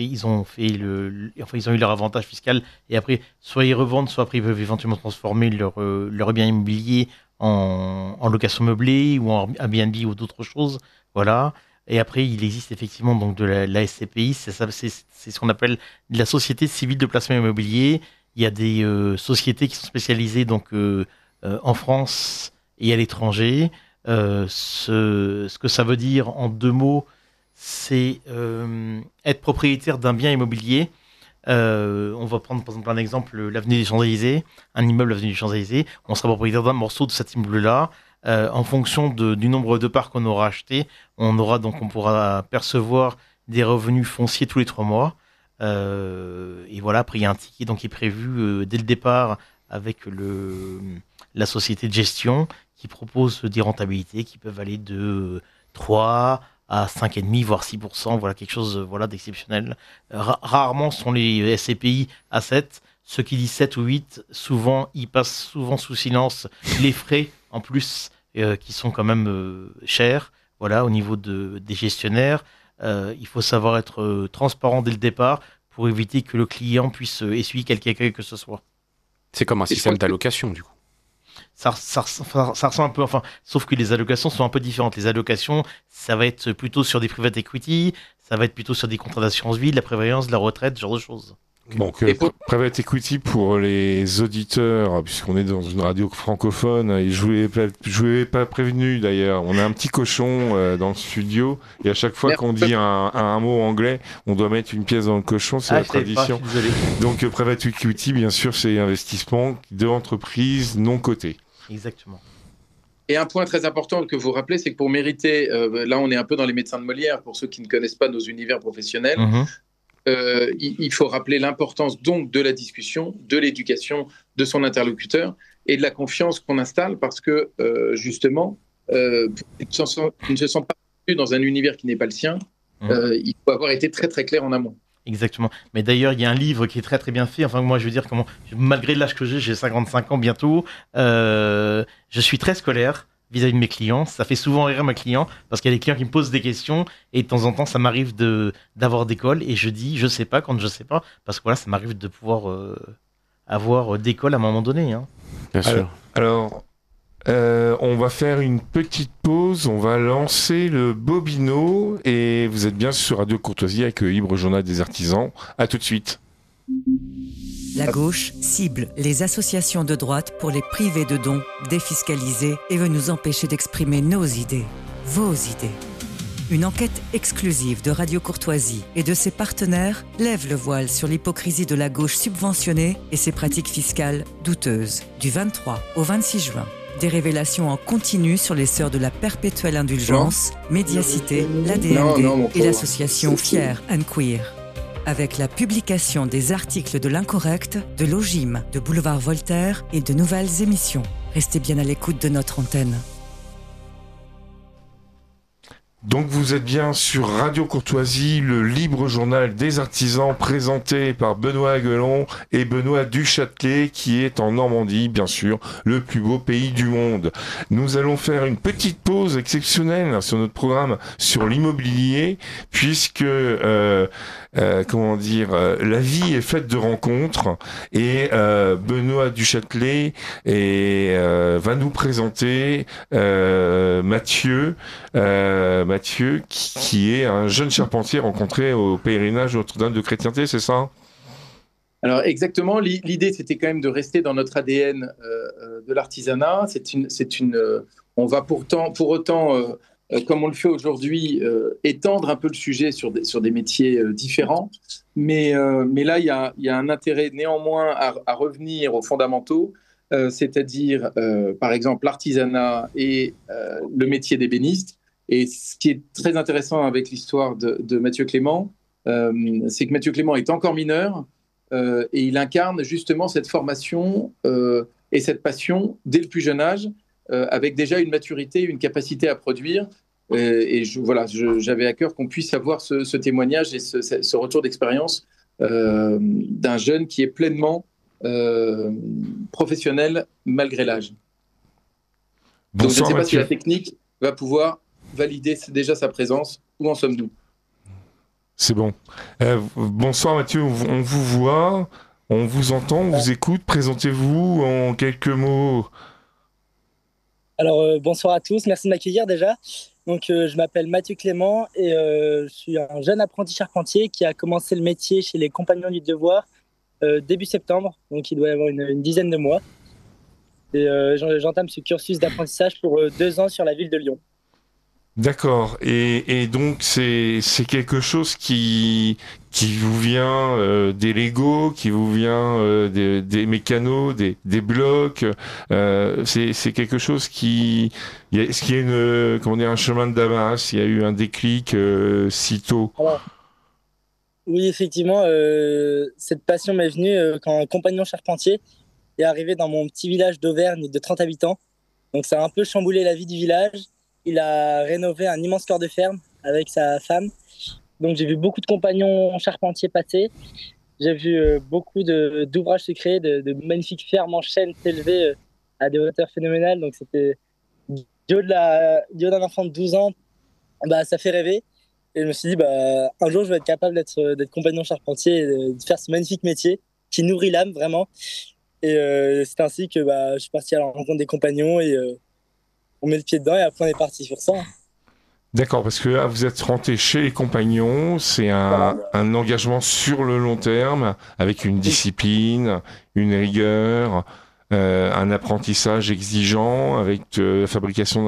eu leur avantage fiscal et après, soit ils revendent, soit après ils peuvent éventuellement transformer leur bien immobilier en location meublée ou en Airbnb ou d'autres choses. Voilà. Et après, il existe effectivement donc de la SCPI, c'est ce qu'on appelle la Société civile de placement immobilier. Il y a des sociétés qui sont spécialisées donc en France et à l'étranger. Ce que ça veut dire en 2 mots, c'est être propriétaire d'un bien immobilier. On va prendre par exemple un exemple, l'avenue des Champs-Élysées, un immeuble avenue des Champs-Élysées. On sera propriétaire d'un morceau de cet immeuble-là. En fonction du nombre de parts qu'on aura acheté, on pourra percevoir des revenus fonciers tous les 3 mois. Et voilà, après il y a un ticket donc, qui est prévu dès le départ avec la société de gestion qui propose des rentabilités qui peuvent aller de 3 à 5,5, voire 6%, voilà quelque chose d'exceptionnel. Rarement sont les SCPI à 7. Ceux qui disent 7 ou 8, souvent, ils passent souvent sous silence les frais en plus qui sont quand même chers. Voilà, au niveau des gestionnaires, il faut savoir être transparent dès le départ pour éviter que le client puisse essuyer quelque accueil que ce soit. C'est comme un système d'allocation, du coup. Ça ressemble un peu, sauf que les allocations sont un peu différentes. Les allocations, ça va être plutôt sur des private equity, ça va être plutôt sur des contrats d'assurance vie, de la prévoyance, de la retraite, ce genre de choses. Donc, private equity pour les auditeurs, puisqu'on est dans une radio francophone, et je vous l'ai pas prévenu d'ailleurs, on a un petit cochon dans le studio, et à chaque fois qu'on dit un mot anglais, on doit mettre une pièce dans le cochon, c'est la tradition. Donc, private equity, bien sûr, c'est investissement de l'entreprise non cotée. Exactement. Et un point très important que vous rappelez, c'est que pour mériter, là on est un peu dans les médecins de Molière, pour ceux qui ne connaissent pas nos univers professionnels, il faut rappeler l'importance donc de la discussion, de l'éducation de son interlocuteur et de la confiance qu'on installe parce que justement, il ne se sent pas dans un univers qui n'est pas le sien. Il faut avoir été très très clair en amont. Exactement. Mais d'ailleurs, il y a un livre qui est très très bien fait. Enfin, moi, je veux dire, malgré l'âge que j'ai 55 ans bientôt, je suis très scolaire vis-à-vis de mes clients. Ça fait souvent rire mes clients parce qu'il y a des clients qui me posent des questions et de temps en temps, ça m'arrive d'avoir des calls et je dis je sais pas quand je sais pas parce que voilà, ça m'arrive de pouvoir avoir d'école à un moment donné. Hein. Bien sûr. Alors, on va faire une petite pause, on va lancer le bobino et vous êtes bien sur Radio Courtoisie avec le Libre Journal des Artisans. À tout de suite. La gauche cible les associations de droite pour les priver de dons, défiscaliser et veut nous empêcher d'exprimer nos idées, vos idées. Une enquête exclusive de Radio Courtoisie et de ses partenaires lève le voile sur l'hypocrisie de la gauche subventionnée et ses pratiques fiscales douteuses. Du 23 au 26 juin, des révélations en continu sur les sœurs de la perpétuelle indulgence, Médiacité, l'ADMD et l'association Fier and Queer. Avec la publication des articles de l'Incorrect, de l'Ogime, de Boulevard Voltaire et de nouvelles émissions. Restez bien à l'écoute de notre antenne. Donc vous êtes bien sur Radio Courtoisie, le libre journal des artisans présenté par Benoît Aguelon et Benoît Duchâtelet qui est en Normandie, bien sûr, le plus beau pays du monde. Nous allons faire une petite pause exceptionnelle sur notre programme sur l'immobilier puisque la vie est faite de rencontres et Benoît Duchâtelet va nous présenter Mathieu, qui est un jeune charpentier rencontré au pèlerinage Notre-Dame de Chrétienté, c'est ça ? Alors exactement, l'idée c'était quand même de rester dans notre ADN de l'artisanat. On va pour autant, comme on le fait aujourd'hui, étendre un peu le sujet sur des métiers différents. Mais là, il y a un intérêt néanmoins à revenir aux fondamentaux, c'est-à-dire par exemple l'artisanat et le métier d'ébéniste. Et ce qui est très intéressant avec l'histoire de Mathieu Clément, c'est que Mathieu Clément est encore mineur et il incarne justement cette formation et cette passion dès le plus jeune âge, avec déjà une maturité, une capacité à produire. J'avais à cœur qu'on puisse avoir ce témoignage et ce retour d'expérience d'un jeune qui est pleinement professionnel malgré l'âge. Donc je ne sais pas si la technique va pouvoir valider déjà sa présence. Où en sommes-nous ? C'est bon. Bonsoir Mathieu, on vous voit, on vous entend, on vous écoute. Présentez-vous en quelques mots. Alors bonsoir à tous, merci de m'accueillir déjà. Donc je m'appelle Mathieu Clément et je suis un jeune apprenti charpentier qui a commencé le métier chez les Compagnons du Devoir début septembre, donc il doit y avoir une dizaine de mois. Et j'entame ce cursus d'apprentissage pour 2 ans sur la ville de Lyon. D'accord. Et donc c'est quelque chose qui vous vient des Lego, qui vous vient des mécanos, des blocs. C'est quelque chose est-ce qu'il y a un chemin de Damas, il y a eu un déclic si tôt. Alors, oui, effectivement, cette passion m'est venue quand un compagnon charpentier est arrivé dans mon petit village d'Auvergne de 30 habitants. Donc ça a un peu chamboulé la vie du village. Il a rénové un immense corps de ferme avec sa femme. Donc j'ai vu beaucoup de compagnons charpentiers passer. J'ai vu beaucoup d'ouvrages secrets, de magnifiques fermes en chêne s'élever à des hauteurs phénoménales. Donc c'était du haut d'un enfant de 12 ans, ça fait rêver. Et je me suis dit, un jour je vais être capable d'être compagnon charpentier et de faire ce magnifique métier qui nourrit l'âme vraiment. Et c'est ainsi que je suis parti à la rencontre des compagnons et on met le pied dedans et après on est parti sur ça. D'accord, parce que là, vous êtes rentré chez les compagnons, c'est un engagement sur le long terme, avec une discipline, une rigueur, un apprentissage exigeant, avec la fabrication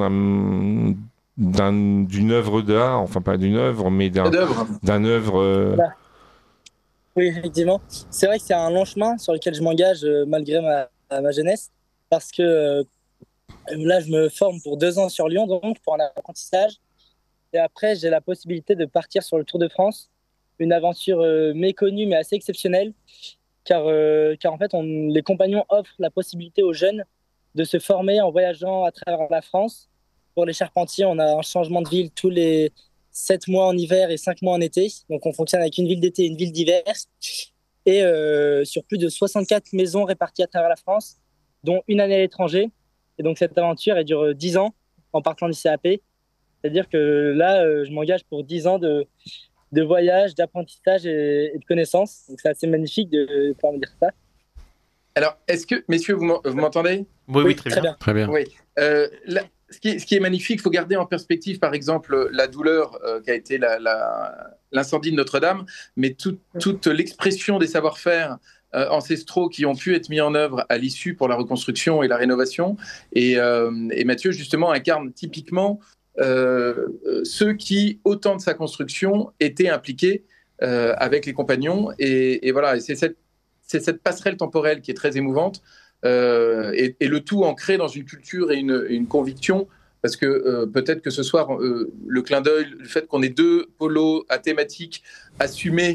d'une œuvre d'art, enfin pas d'une œuvre, mais d'un œuvre... Oui, effectivement. C'est vrai que c'est un long chemin sur lequel je m'engage malgré ma jeunesse, parce que là, je me forme pour 2 ans sur Lyon, donc pour un apprentissage. Et après, j'ai la possibilité de partir sur le Tour de France, une aventure méconnue mais assez exceptionnelle, car en fait, les compagnons offrent la possibilité aux jeunes de se former en voyageant à travers la France. Pour les charpentiers, on a un changement de ville tous les 7 mois en hiver et 5 mois en été. Donc, on fonctionne avec une ville d'été et une ville d'hiver. Et sur plus de 64 maisons réparties à travers la France, dont une année à l'étranger. Et donc, cette aventure, elle dure 10 ans en partant du CAP. C'est-à-dire que là, je m'engage pour 10 ans de voyage, d'apprentissage et de connaissances. Donc, c'est assez magnifique de pouvoir me dire ça. Alors, est-ce que, messieurs, vous m'entendez? Oui, très bien. Très bien. Oui. Ce qui est magnifique, il faut garder en perspective, par exemple, la douleur qu'a été l'incendie de Notre-Dame, mais toute l'expression des savoir-faire ancestraux qui ont pu être mis en œuvre à l'issue pour la reconstruction et la rénovation. Et Mathieu, justement, incarne typiquement ceux qui, au temps de sa construction, étaient impliqués avec les compagnons. Et voilà, et c'est cette passerelle temporelle qui est très émouvante. Et le tout ancré dans une culture et une conviction, parce que peut-être que ce soir, le clin d'œil, le fait qu'on ait 2 polos à thématique assumés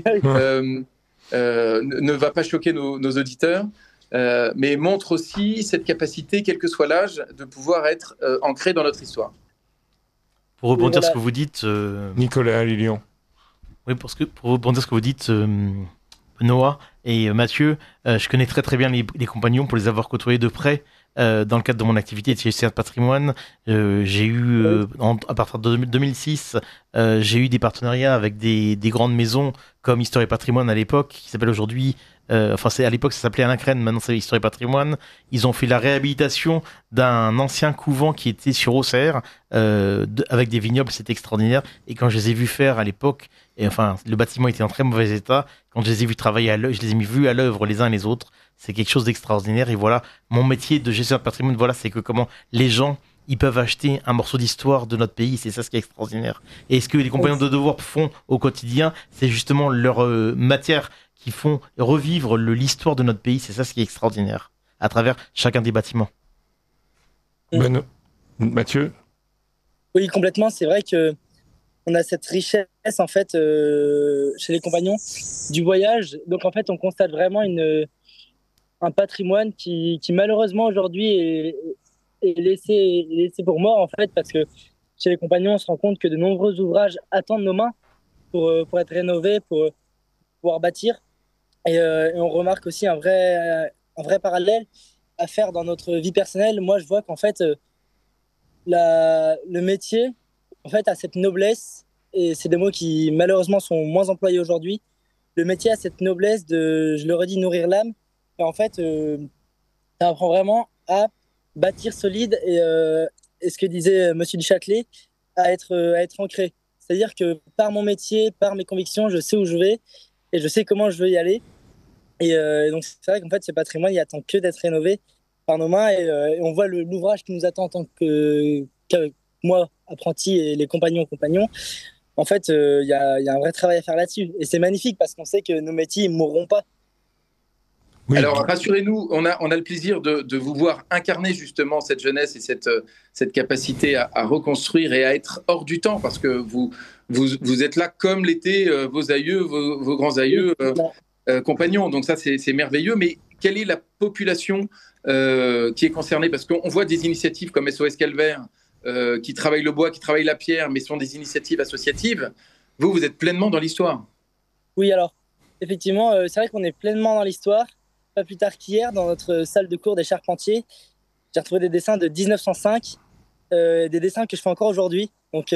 ne va pas choquer nos auditeurs, mais montre aussi cette capacité, quel que soit l'âge, de pouvoir être ancré dans notre histoire. Pour rebondir sur ce que vous dites... Nicolas Lilian. Oui, pour rebondir sur ce que vous dites, Noah et Mathieu, je connais très très bien les compagnons pour les avoir côtoyés de près dans le cadre de mon activité de gestion de patrimoine. J'ai eu, à partir de 2006, j'ai eu des partenariats avec des grandes maisons comme Histoire et Patrimoine à l'époque, qui s'appelle aujourd'hui... à l'époque ça s'appelait Alain Crène, maintenant c'est Histoire et Patrimoine. Ils ont fait la réhabilitation d'un ancien couvent qui était sur Auxerre, avec des vignobles, c'était extraordinaire. Et quand je les ai vus faire à l'époque, le bâtiment était en très mauvais état. Quand je les ai vus travailler je les ai vus à l'œuvre les uns et les autres. C'est quelque chose d'extraordinaire. Et voilà, mon métier de gestion de patrimoine, voilà, c'est que comment les gens, ils peuvent acheter un morceau d'histoire de notre pays. C'est ça ce qui est extraordinaire. Et ce que les compagnons de devoir font au quotidien, c'est justement leur matière qui font revivre l'histoire de notre pays. C'est ça ce qui est extraordinaire, à travers chacun des bâtiments. Mathieu? Oui, complètement. C'est vrai que on a cette richesse en fait chez les compagnons du voyage. Donc en fait, on constate vraiment un patrimoine qui malheureusement aujourd'hui est laissé pour mort en fait, parce que chez les compagnons, on se rend compte que de nombreux ouvrages attendent nos mains pour être rénovés, pour pouvoir bâtir. Et on remarque aussi un vrai parallèle à faire dans notre vie personnelle. Moi, je vois qu'en fait, le métier en fait, a cette noblesse, et c'est des mots qui malheureusement sont moins employés aujourd'hui. Le métier a cette noblesse de, je le redis, nourrir l'âme. Et en fait, ça apprend vraiment à bâtir solide et ce que disait Monsieur Duchâtelet, à être ancré. C'est-à-dire que par mon métier, par mes convictions, je sais où je vais et je sais comment je veux y aller. Et donc c'est vrai qu'en fait, ce patrimoine, il attend que d'être rénové par nos mains, et on voit l'ouvrage qui nous attend en tant que moi, apprenti, et les compagnons. En fait, il y a un vrai travail à faire là-dessus. Et c'est magnifique parce qu'on sait que nos métiers ne mourront pas. Oui. Alors, rassurez-nous, on a le plaisir de vous voir incarner justement cette jeunesse et cette capacité à reconstruire et à être hors du temps, parce que vous êtes là comme l'étaient vos aïeux, vos grands-aïeux compagnons. Donc ça, c'est merveilleux. Mais quelle est la population qui est concernée? Parce qu'on voit des initiatives comme SOS Calvaire, qui travaillent le bois, qui travaillent la pierre, mais sont des initiatives associatives. Vous êtes pleinement dans l'histoire. Oui, alors, effectivement, c'est vrai qu'on est pleinement dans l'histoire. Pas plus tard qu'hier, dans notre salle de cours des charpentiers, j'ai retrouvé des dessins de 1905, des dessins que je fais encore aujourd'hui. Donc,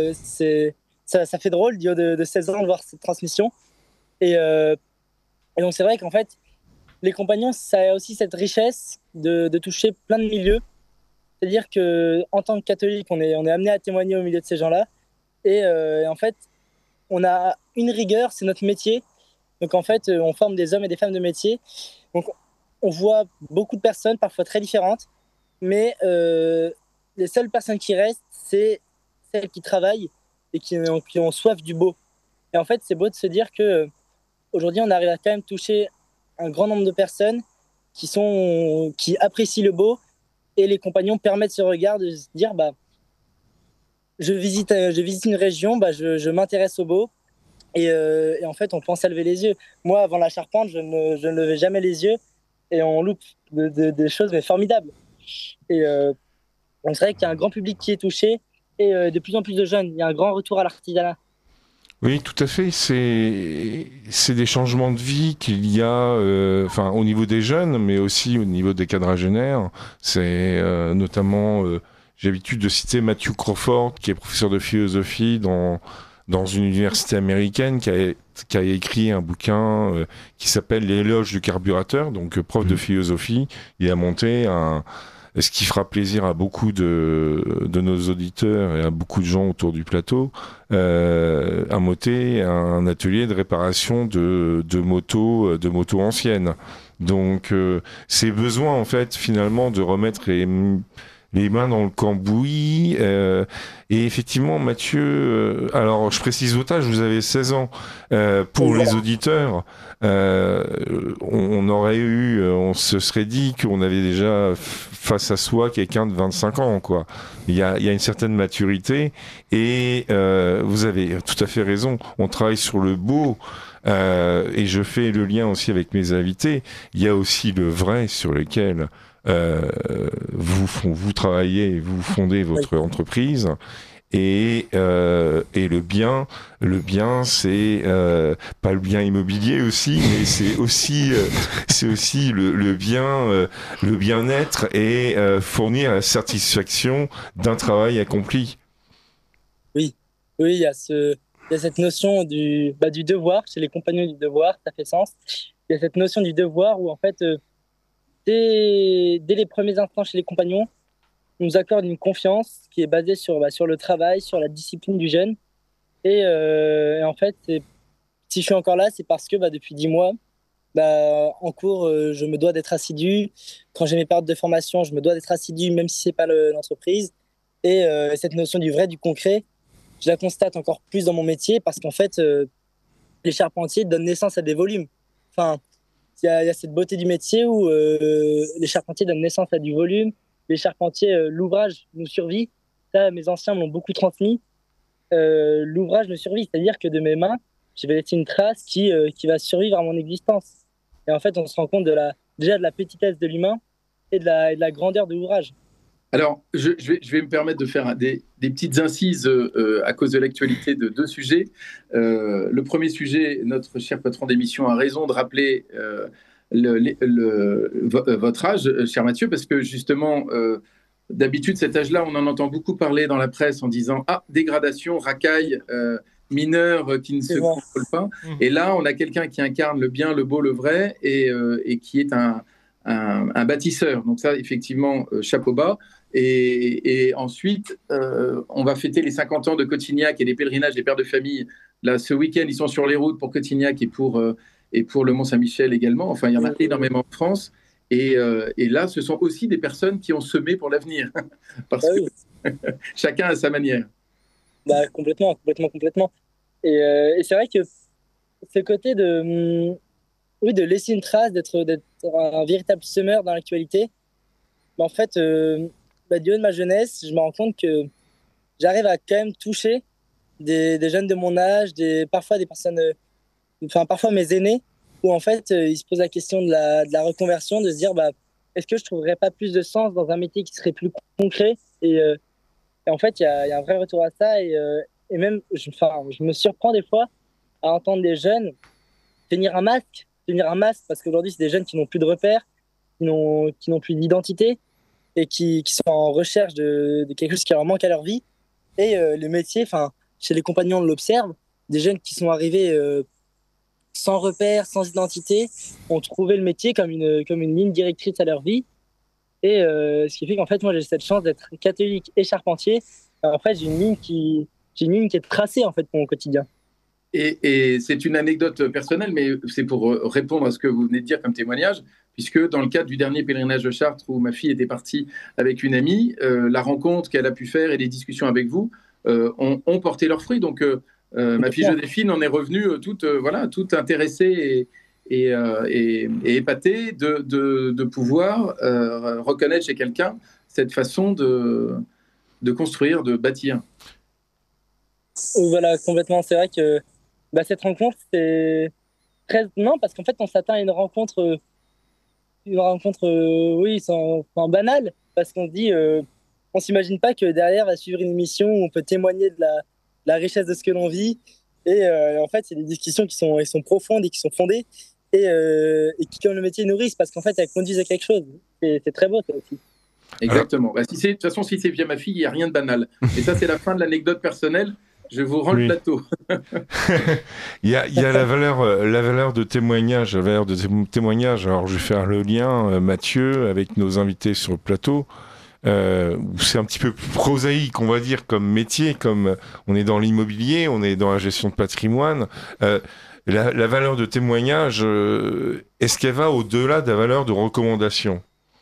ça fait drôle, du haut de 16 ans, de voir cette transmission. Et donc, c'est vrai qu'en fait, les compagnons, ça a aussi cette richesse de toucher plein de milieux. C'est-à-dire qu'en tant que catholique, on est amené à témoigner au milieu de ces gens-là. Et en fait, on a une rigueur, c'est notre métier. Donc en fait, on forme des hommes et des femmes de métier. Donc on voit beaucoup de personnes, parfois très différentes. Mais les seules personnes qui restent, c'est celles qui travaillent et qui ont soif du beau. Et en fait, c'est beau de se dire qu'aujourd'hui, on arrive à quand même toucher un grand nombre de personnes qui apprécient le beau. Et les compagnons permettent ce regard de se dire, je visite une région, je m'intéresse au beau, et en fait on pense à lever les yeux. Moi, avant la charpente, je ne levais jamais les yeux, et on loupe des choses mais formidables. Et donc c'est vrai qu'il y a un grand public qui est touché, et de plus en plus de jeunes. Il y a un grand retour à l'artisanat. Oui, tout à fait. C'est des changements de vie qu'il y a, au niveau des jeunes, mais aussi au niveau des quadragénaires. C'est notamment, j'ai l'habitude de citer Matthew Crawford, qui est professeur de philosophie dans une université américaine qui a écrit un bouquin qui s'appelle L'éloge du carburateur, donc prof de philosophie. Il a monté ce qui fera plaisir à beaucoup de nos auditeurs et à beaucoup de gens autour du plateau, a monté un atelier de réparation de motos anciennes. Donc, c'est besoin, en fait, finalement, de remettre les mains dans le cambouis. Et effectivement, Mathieu, alors je précise votre âge, vous avez 16 ans. Pour les auditeurs, on se serait dit qu'on avait déjà face à soi quelqu'un de 25 ans, quoi. Il y a une certaine maturité et vous avez tout à fait raison. On travaille sur le beau. Et je fais le lien aussi avec mes invités. Il y a aussi le vrai sur lequel vous travaillez, vous fondez votre entreprise. Et le bien, c'est pas le bien immobilier aussi, mais c'est aussi le bien-être et fournir la satisfaction d'un travail accompli. Oui, il y a cette notion du devoir chez les compagnons du devoir, ça fait sens. Il y a cette notion du devoir où en fait, dès les premiers instants chez les compagnons, on nous accorde une confiance qui est basée sur le travail, sur la discipline du jeune. Et en fait, si je suis encore là, c'est parce que depuis 10 mois, en cours, je me dois d'être assidu. Quand j'ai mes périodes de formation, je me dois d'être assidu, même si ce n'est pas l'entreprise. Et cette notion du vrai, du concret, je la constate encore plus dans mon métier parce qu'en fait, les charpentiers donnent naissance à des volumes. Enfin, il y a cette beauté du métier où les charpentiers donnent naissance à du volume. Les charpentiers, l'ouvrage nous survit. Ça, mes anciens m'ont beaucoup transmis. L'ouvrage me survit, c'est-à-dire que de mes mains, je vais laisser une trace qui va survivre à mon existence. Et en fait, on se rend compte déjà de la petitesse de l'humain et de la grandeur de l'ouvrage. Alors, je vais me permettre de faire des petites incises à cause de l'actualité de 2 sujets. Le premier sujet, notre cher patron d'émission a raison de rappeler votre âge, cher Mathieu, parce que justement, d'habitude, cet âge-là, on en entend beaucoup parler dans la presse en disant « Ah, dégradation, racaille, mineur qui ne se contrôle pas ». Et là, on a quelqu'un qui incarne le bien, le beau, le vrai et qui est un bâtisseur. Donc ça, effectivement, chapeau bas. Et ensuite, on va fêter les 50 ans de Cotignac et les pèlerinages des pères de famille. Là, ce week-end, ils sont sur les routes pour Cotignac et pour le Mont-Saint-Michel également. Enfin, il y en a énormément en France. Et là, ce sont aussi des personnes qui ont semé pour l'avenir. Parce que chacun à sa manière. Complètement. Et c'est vrai que ce côté de laisser une trace, d'être un véritable semeur dans l'actualité, en fait, du haut de ma jeunesse, je me rends compte que j'arrive à quand même toucher des jeunes de mon âge, parfois des personnes, parfois mes aînés, où en fait, ils se posent la question de la reconversion, de se dire, est-ce que je trouverais pas plus de sens dans un métier qui serait plus concret et en fait, il y a un vrai retour à ça et même, je me surprends des fois à entendre des jeunes tenir un masque parce qu'aujourd'hui, c'est des jeunes qui n'ont plus de repères, qui n'ont plus d'identité et qui sont en recherche de quelque chose qui leur manque à leur vie. Et les métiers, chez les compagnons, on l'observe, des jeunes qui sont arrivés sans repères, sans identité, ont trouvé le métier comme une ligne directrice à leur vie. Et ce qui fait qu'en fait, moi, j'ai cette chance d'être catholique et charpentier. En fait, j'ai une ligne qui est tracée en fait pour mon quotidien. Et c'est une anecdote personnelle, mais c'est pour répondre à ce que vous venez de dire comme témoignage, puisque dans le cadre du dernier pèlerinage de Chartres, où ma fille était partie avec une amie, la rencontre qu'elle a pu faire et les discussions avec vous ont porté leurs fruits. Donc, ma fille Joséphine en est revenue toute intéressée et épatée de pouvoir reconnaître chez quelqu'un cette façon de construire, de bâtir. Voilà, complètement. C'est vrai que cette rencontre, c'est très... Non, parce qu'en fait, on s'attend à une rencontre sans banale, parce qu'on se dit, on s'imagine pas que derrière va suivre une émission où on peut témoigner de la richesse de ce que l'on vit. Et en fait, c'est des discussions qui sont profondes et qui sont fondées et qui, comme le métier, nourrissent, parce qu'en fait, elles conduisent à quelque chose. C'est très beau, ça aussi. Exactement. De toute façon, si c'est via ma fille, il n'y a rien de banal. Et ça, c'est la fin de l'anecdote personnelle. Je vous rends Oui. le plateau. Il y a la valeur de témoignage, la valeur de témoignage. Alors, je vais faire le lien, Mathieu, avec nos invités sur le plateau. Où c'est un petit peu plus prosaïque, on va dire, comme métier, comme on est dans l'immobilier, on est dans la gestion de patrimoine. La valeur de témoignage, est-ce qu'elle va au-delà de la valeur de recommandation ?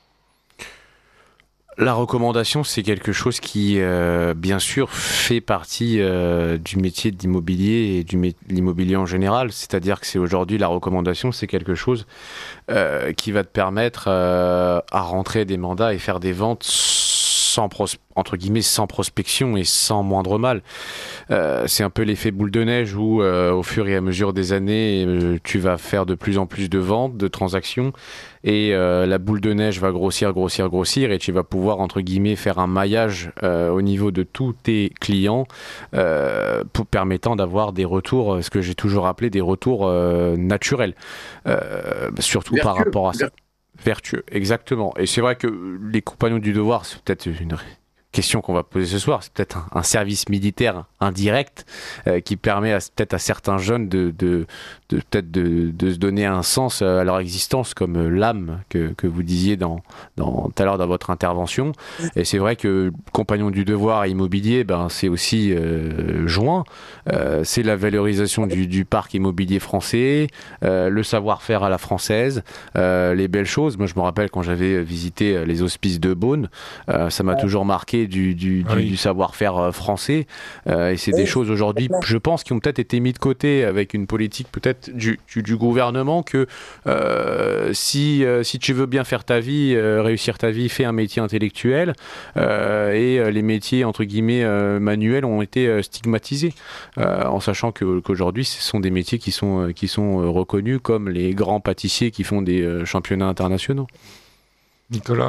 La recommandation, c'est quelque chose qui, bien sûr, fait partie du métier de l'immobilier et de l'immobilier en général. C'est-à-dire que c'est aujourd'hui, la recommandation, c'est quelque chose qui va te permettre à rentrer des mandats et faire des ventes entre guillemets sans prospection et sans moindre mal. C'est un peu l'effet boule de neige où au fur et à mesure des années tu vas faire de plus en plus de ventes, de transactions et la boule de neige va grossir et tu vas pouvoir entre guillemets faire un maillage au niveau de tous tes clients permettant d'avoir des retours, ce que j'ai toujours appelé des retours naturels, surtout Vertueux, par rapport à ça. Vertueux, exactement. Et c'est vrai que les compagnons du devoir, c'est peut-être une question qu'on va poser ce soir, c'est peut-être un service militaire indirect qui permet peut-être à certains jeunes de se donner un sens à leur existence, comme l'âme que vous disiez tout à l'heure dans votre intervention. Et c'est vrai que compagnon du devoir immobilier, c'est aussi joint. C'est la valorisation du parc immobilier français, le savoir-faire à la française, les belles choses. Moi, je me rappelle quand j'avais visité les hospices de Beaune, ça m'a toujours marqué du savoir-faire français. Et c'est des choses aujourd'hui, je pense, qui ont peut-être été mis de côté avec une politique peut-être du gouvernement que si tu veux bien faire ta vie, réussir ta vie, fais un métier intellectuel. Et les métiers, entre guillemets, manuels ont été stigmatisés. En sachant qu'aujourd'hui, ce sont des métiers qui sont reconnus comme les grands pâtissiers qui font des championnats internationaux. Nicolas ?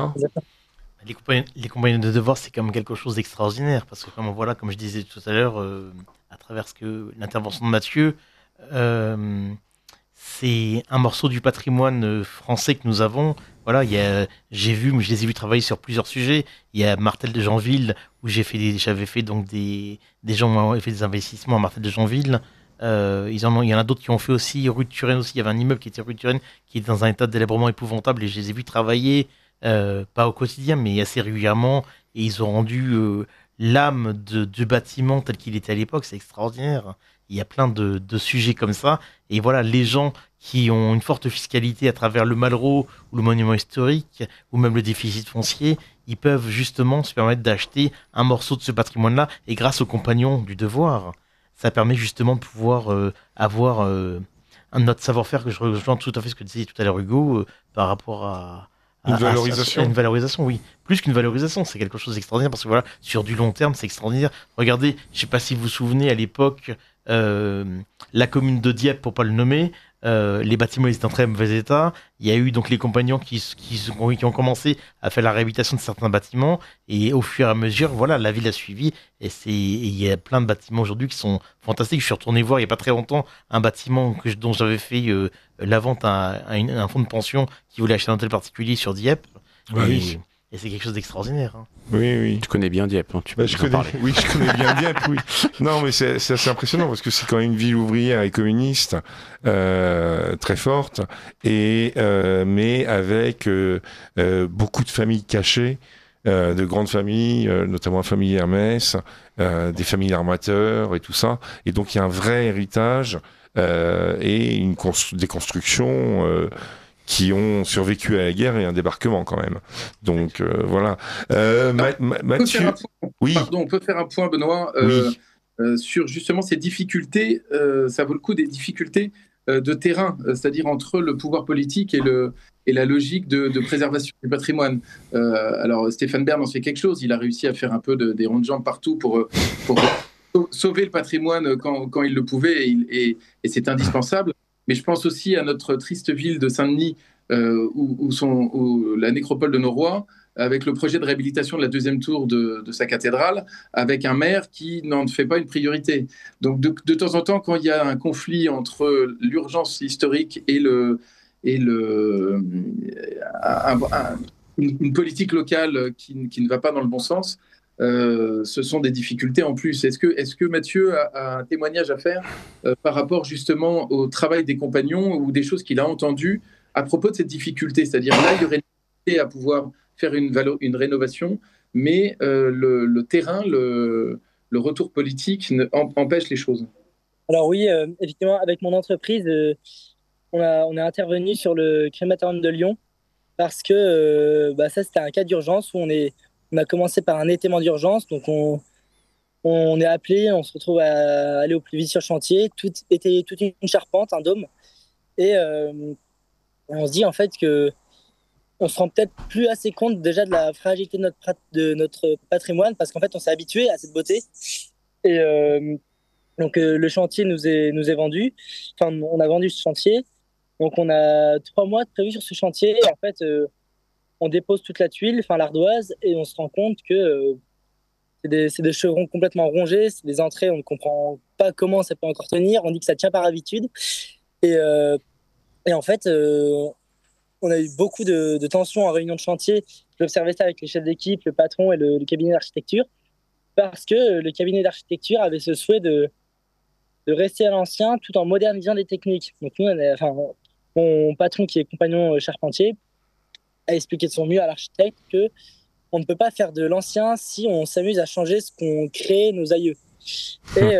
Les compagnons de devoir, c'est quand même quelque chose d'extraordinaire, parce que comme je disais tout à l'heure, à travers l'intervention de Mathieu, c'est un morceau du patrimoine français que nous avons. Voilà, je les ai vus travailler sur plusieurs sujets. Il y a Martel de Janville, où j'avais fait donc des gens ont fait des investissements à Martel de Janville. Il y en a d'autres qui ont fait aussi rue de Turenne aussi. Il y avait un immeuble qui était rue de Turenne qui était dans un état de délabrement épouvantable et je les ai vus travailler. Pas au quotidien, mais assez régulièrement, et ils ont rendu l'âme du bâtiment tel qu'il était à l'époque. C'est extraordinaire. Il y a plein de sujets comme ça, et voilà, les gens qui ont une forte fiscalité à travers le Malraux ou le monument historique, ou même le déficit foncier, ils peuvent justement se permettre d'acheter un morceau de ce patrimoine-là, et grâce aux compagnons du devoir, ça permet justement de pouvoir avoir notre savoir-faire, que je rejoins tout à fait ce que disait tout à l'heure Hugo, par rapport à Une valorisation. Une valorisation, oui. Plus qu'une valorisation, c'est quelque chose d'extraordinaire parce que voilà, sur du long terme, c'est extraordinaire. Regardez, je sais pas si vous vous souvenez, à l'époque, la commune de Dieppe, pour pas le nommer, les bâtiments ils étaient en très mauvais état. Il y a eu donc les compagnons qui ont commencé à faire la réhabilitation de certains bâtiments et au fur et à mesure, voilà, la ville a suivi et il y a plein de bâtiments aujourd'hui qui sont fantastiques. Je suis retourné voir il y a pas très longtemps un bâtiment dont j'avais fait la vente à un fonds de pension qui voulait acheter un hôtel particulier sur Dieppe. Oui. Et c'est quelque chose d'extraordinaire. Hein. Oui. Tu connais bien Dieppe, hein, tu peux en parler. Oui, je connais bien Dieppe, oui. Non, mais c'est assez impressionnant parce que c'est quand même une ville ouvrière et communiste très forte, mais avec beaucoup de familles cachées, de grandes familles, notamment la famille Hermès, des familles armateurs et tout ça. Et donc il y a un vrai héritage et des constructions qui ont survécu à la guerre et un débarquement quand même. Donc voilà. Mathieu, oui. Pardon, on peut faire un point, Benoît, sur justement ces difficultés. Ça vaut le coup des difficultés de terrain, c'est-à-dire entre le pouvoir politique et la logique de préservation du patrimoine. Alors Stéphane Bern en fait quelque chose. Il a réussi à faire un peu des ronds de jambes partout pour sauver le patrimoine quand il le pouvait et c'est indispensable. Mais je pense aussi à notre triste ville de Saint-Denis, où la nécropole de nos rois, avec le projet de réhabilitation de la deuxième tour de sa cathédrale, avec un maire qui n'en fait pas une priorité. Donc de temps en temps, quand il y a un conflit entre l'urgence historique et une politique locale qui ne va pas dans le bon sens, ce sont des difficultés en plus. Est-ce que Mathieu a un témoignage à faire par rapport justement au travail des compagnons ou des choses qu'il a entendues à propos de cette difficulté? C'est-à-dire là, il y aurait une difficulté à pouvoir faire une rénovation, mais le terrain, le retour politique empêche les choses. Alors oui, effectivement, avec mon entreprise, on est intervenu sur le crématorium de Lyon parce que ça, c'était un cas d'urgence où on a commencé par un étaiement d'urgence. Donc, on est appelé, on se retrouve à aller au plus vite sur chantier, toute une charpente, un dôme. Et on se dit en fait que on se rend peut-être plus assez compte déjà de la fragilité de notre patrimoine parce qu'en fait, on s'est habitué à cette beauté. Et donc, le chantier nous est vendu. Enfin, on a vendu ce chantier. Donc, on a 3 mois de prévu sur ce chantier. Et en fait, on dépose toute la tuile, enfin l'ardoise, et on se rend compte que c'est des chevrons complètement rongés. C'est des entrées, on ne comprend pas comment ça peut encore tenir. On dit que ça tient par habitude. Et en fait, on a eu beaucoup de tensions en réunion de chantier. J'observais ça avec les chefs d'équipe, le patron et le cabinet d'architecture, parce que le cabinet d'architecture avait ce souhait de rester à l'ancien tout en modernisant les techniques. Donc nous, mon patron qui est compagnon charpentier a expliqué de son mieux à l'architecte que on ne peut pas faire de l'ancien si on s'amuse à changer ce qu'ont créé nos aïeux. Et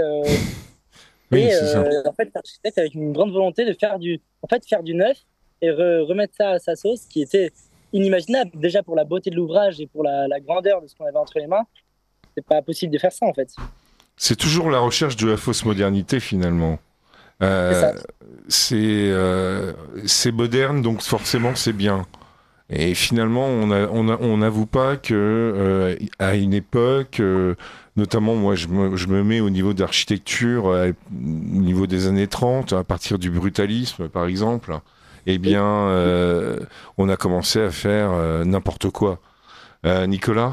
en fait, l'architecte avec une grande volonté de faire du neuf et remettre ça à sa sauce, qui était inimaginable déjà pour la beauté de l'ouvrage et pour la grandeur de ce qu'on avait entre les mains. C'est pas possible de faire ça en fait. C'est toujours la recherche de la fausse modernité finalement. C'est moderne, donc forcément c'est bien. Et finalement, on n'avoue pas que à une époque, notamment moi, je me mets au niveau de l'architecture, au niveau des années 30, à partir du brutalisme, par exemple. Eh bien, on a commencé à faire n'importe quoi. Nicolas ?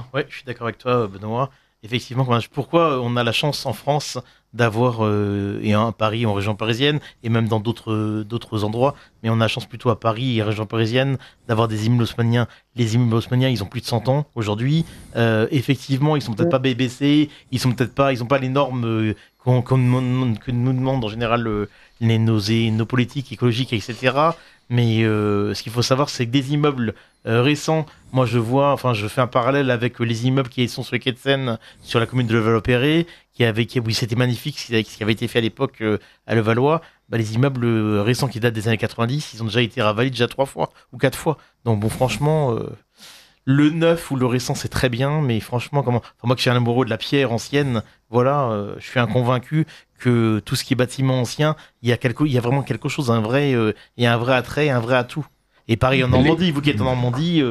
Ouais, je suis d'accord avec toi, Benoît. Effectivement, pourquoi on a la chance en France d'avoir, et à Paris, en région parisienne, et même dans d'autres endroits, mais on a la chance plutôt à Paris et région parisienne d'avoir des immeubles haussmanniens. Les immeubles haussmanniens, ils ont plus de 100 ans aujourd'hui. Effectivement, ils sont peut-être pas BBC, ils ont pas les normes que nous demandent en général nos politiques écologiques, etc. Mais ce qu'il faut savoir, c'est que des immeubles récents, moi je fais un parallèle avec les immeubles qui sont sur les quais de Seine, sur la commune de Levallois-Perret, oui, c'était magnifique ce qui avait été fait à l'époque à Levallois. Les immeubles récents qui datent des années 90, ils ont déjà été ravalés 3 fois ou 4 fois. Donc bon, franchement, le neuf ou le récent, c'est très bien, mais franchement, moi qui suis un amoureux de la pierre ancienne, voilà, je suis inconvaincu que tout ce qui est bâtiment ancien, il y a vraiment quelque chose, il y a un vrai attrait, un vrai atout. Et pareil en Normandie, vous qui êtes en Normandie,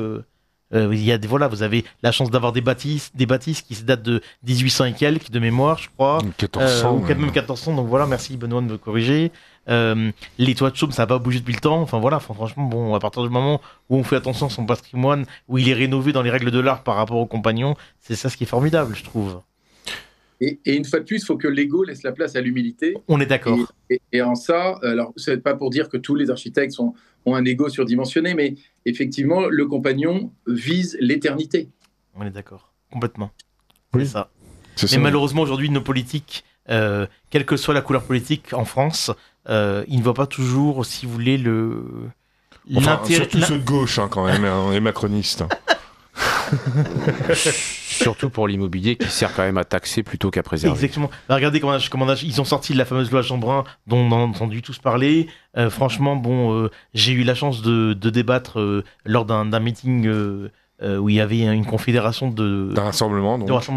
vous avez la chance d'avoir des bâtisses qui se datent de 1800 et quelques de mémoire, je crois. 1400. Ou même 1400, donc voilà, merci Benoît de me corriger. Les toits de chaume, ça n'a pas bougé depuis le temps. Enfin voilà, franchement, bon, à partir du moment où on fait attention à son patrimoine, où il est rénové dans les règles de l'art par rapport aux compagnons, c'est ça ce qui est formidable, je trouve. Et une fois de plus, il faut que l'ego laisse la place à l'humilité. On est d'accord. Et en ça, alors ce n'est pas pour dire que tous les architectes ont un ego surdimensionné, mais effectivement, le compagnon vise l'éternité. On est d'accord, complètement. Oui. C'est ça. C'est mais ça. Malheureusement, aujourd'hui, nos politiques, quelle que soit la couleur politique en France, ils ne voient pas toujours, si vous voulez, surtout ceux de gauche, quand même, les macronistes. Surtout pour l'immobilier qui sert quand même à taxer plutôt qu'à préserver. Exactement. Regardez ils ont sorti la fameuse loi Jeanbrun dont on a entendu tous parler. Franchement, j'ai eu la chance de débattre lors d'un meeting où il y avait une confédération d'un rassemblement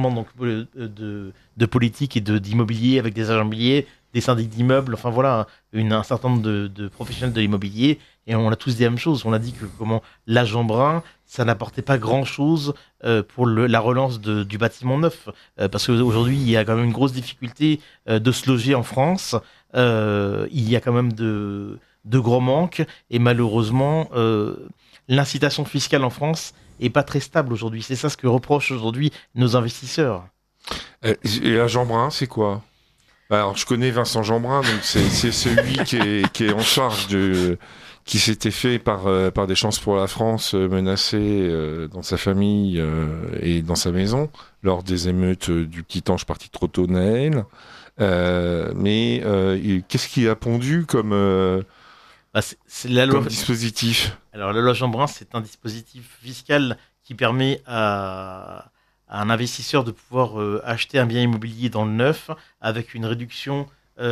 de politique et d'immobilier avec des agents immobiliers, des syndics d'immeubles, enfin voilà, un certain nombre de professionnels de l'immobilier, et on a tous dit la même chose. On a dit que la Jeanbrun, ça n'apportait pas grand-chose pour la relance du bâtiment neuf, parce qu'aujourd'hui, il y a quand même une grosse difficulté de se loger en France. Il y a quand même de gros manques, et malheureusement, l'incitation fiscale en France est pas très stable aujourd'hui. C'est ça ce que reprochent aujourd'hui nos investisseurs. Et la Jeanbrun, c'est quoi ? Alors, je connais Vincent Jeanbrun, donc c'est celui qui est en charge qui s'était fait par des chances pour la France menacé dans sa famille et dans sa maison lors des émeutes du Petit Ange parti trop tôt de Naël. Mais qu'est-ce qui a pondu comme C'est la loi. comme dispositif? Alors, la loi Jeanbrun, c'est un dispositif fiscal qui permet à un investisseur de pouvoir acheter un bien immobilier dans le neuf avec une réduction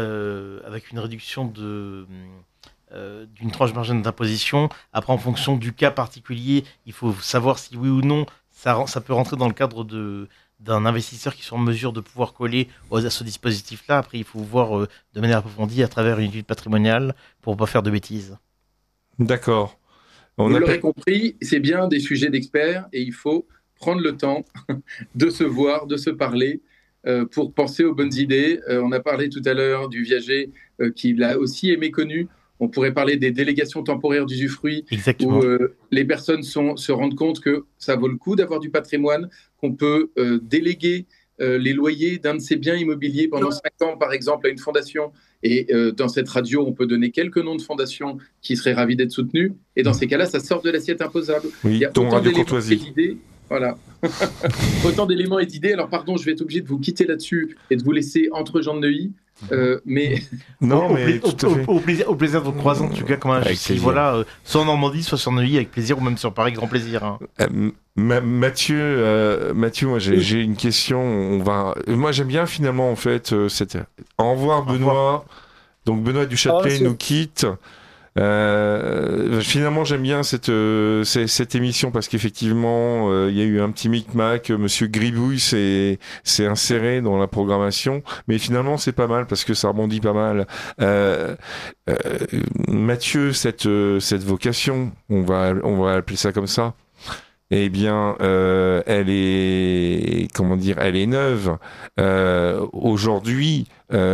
d'une tranche marginale d'imposition. Après, en fonction du cas particulier, il faut savoir si oui ou non ça peut rentrer dans le cadre d'un investisseur qui soit en mesure de pouvoir coller à ce dispositif-là. Après, il faut voir de manière approfondie à travers une étude patrimoniale pour ne pas faire de bêtises. D'accord. Vous l'aurez compris, c'est bien des sujets d'experts et il faut prendre le temps de se voir, de se parler pour penser aux bonnes idées. On a parlé tout à l'heure du viager qui là aussi est méconnu. On pourrait parler des délégations temporaires d'usufruit où les personnes se rendent compte que ça vaut le coup d'avoir du patrimoine, qu'on peut déléguer les loyers d'un de ces biens immobiliers pendant 5 ans, par exemple, à une fondation. Et dans cette radio, on peut donner quelques noms de fondations qui seraient ravies d'être soutenues. Et dans ces cas-là, ça sort de l'assiette imposable. Oui, il y a ton Radio Courtoisie. Voilà. Autant d'éléments et d'idées. Alors, pardon, je vais être obligé de vous quitter là-dessus et de vous laisser entre gens de Neuilly. Mais non, mais au plaisir de vous croiser en tout cas, comme voilà, soit en Normandie, soit sur Neuilly avec plaisir, ou même sur Paris, grand plaisir. Hein. Mathieu, moi j'ai une question. Moi j'aime bien finalement en fait. Au revoir Benoît. Donc Benoît Duchâtelet nous quitte. Finalement, j'aime bien cette émission parce qu'effectivement, il y a eu un petit micmac. Monsieur Gribouille s'est inséré dans la programmation, mais finalement, c'est pas mal parce que ça rebondit pas mal. Mathieu, cette vocation, on va appeler ça comme ça. Eh bien, elle est neuve. Aujourd'hui,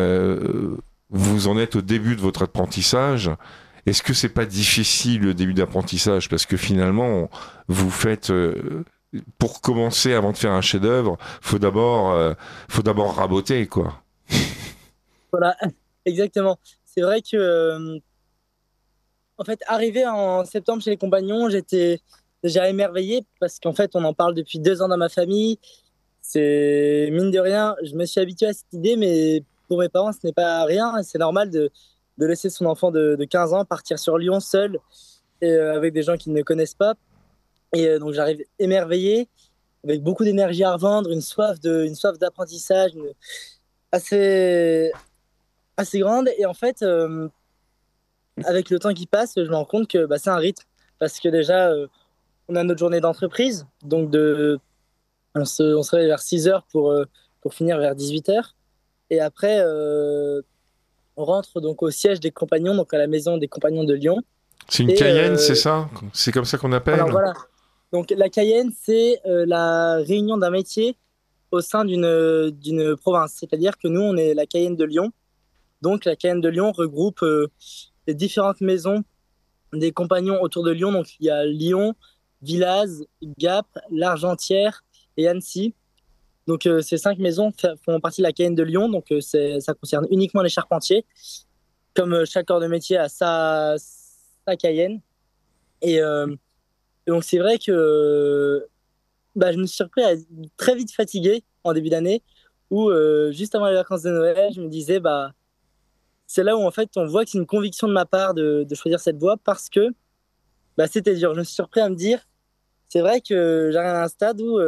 vous en êtes au début de votre apprentissage. Est-ce que c'est pas difficile le début d'apprentissage parce que finalement vous faites pour commencer avant de faire un chef-d'œuvre, faut d'abord raboter quoi. Voilà, exactement. C'est vrai que en fait, arrivé en septembre chez les Compagnons, j'étais déjà émerveillé parce qu'en fait, on en parle depuis 2 ans dans ma famille. C'est mine de rien, je me suis habitué à cette idée, mais pour mes parents, ce n'est pas rien. C'est normal de laisser son enfant de 15 ans partir sur Lyon seul et avec des gens qui ne connaissent pas. Et donc, j'arrive émerveillé, avec beaucoup d'énergie à revendre, une soif d'apprentissage assez grande. Et en fait, avec le temps qui passe, je me rends compte que c'est un rythme. Parce que déjà, on a notre journée d'entreprise. Donc, on se réveille vers 6 heures pour finir vers 18 heures. Et après, on rentre donc au siège des Compagnons, donc à la maison des Compagnons de Lyon. C'est une Cayenne, c'est ça? C'est comme ça qu'on appelle? Alors voilà. Donc la Cayenne, c'est la réunion d'un métier au sein d'une province. C'est-à-dire que nous, on est la Cayenne de Lyon. Donc la Cayenne de Lyon regroupe les différentes maisons des Compagnons autour de Lyon. Donc il y a Lyon, Villaz, Gap, l'Argentière et Annecy. Donc ces 5 maisons font partie de la Cayenne de Lyon. Donc ça concerne uniquement les charpentiers. Comme chaque corps de métier a sa Cayenne. Et donc c'est vrai que je me suis surpris à être très vite fatigué en début d'année, où juste avant les vacances de Noël, je me disais c'est là où en fait on voit que c'est une conviction de ma part de choisir cette voie, parce que c'était dur. Je me suis surpris à me dire, c'est vrai que j'arrive à un stade où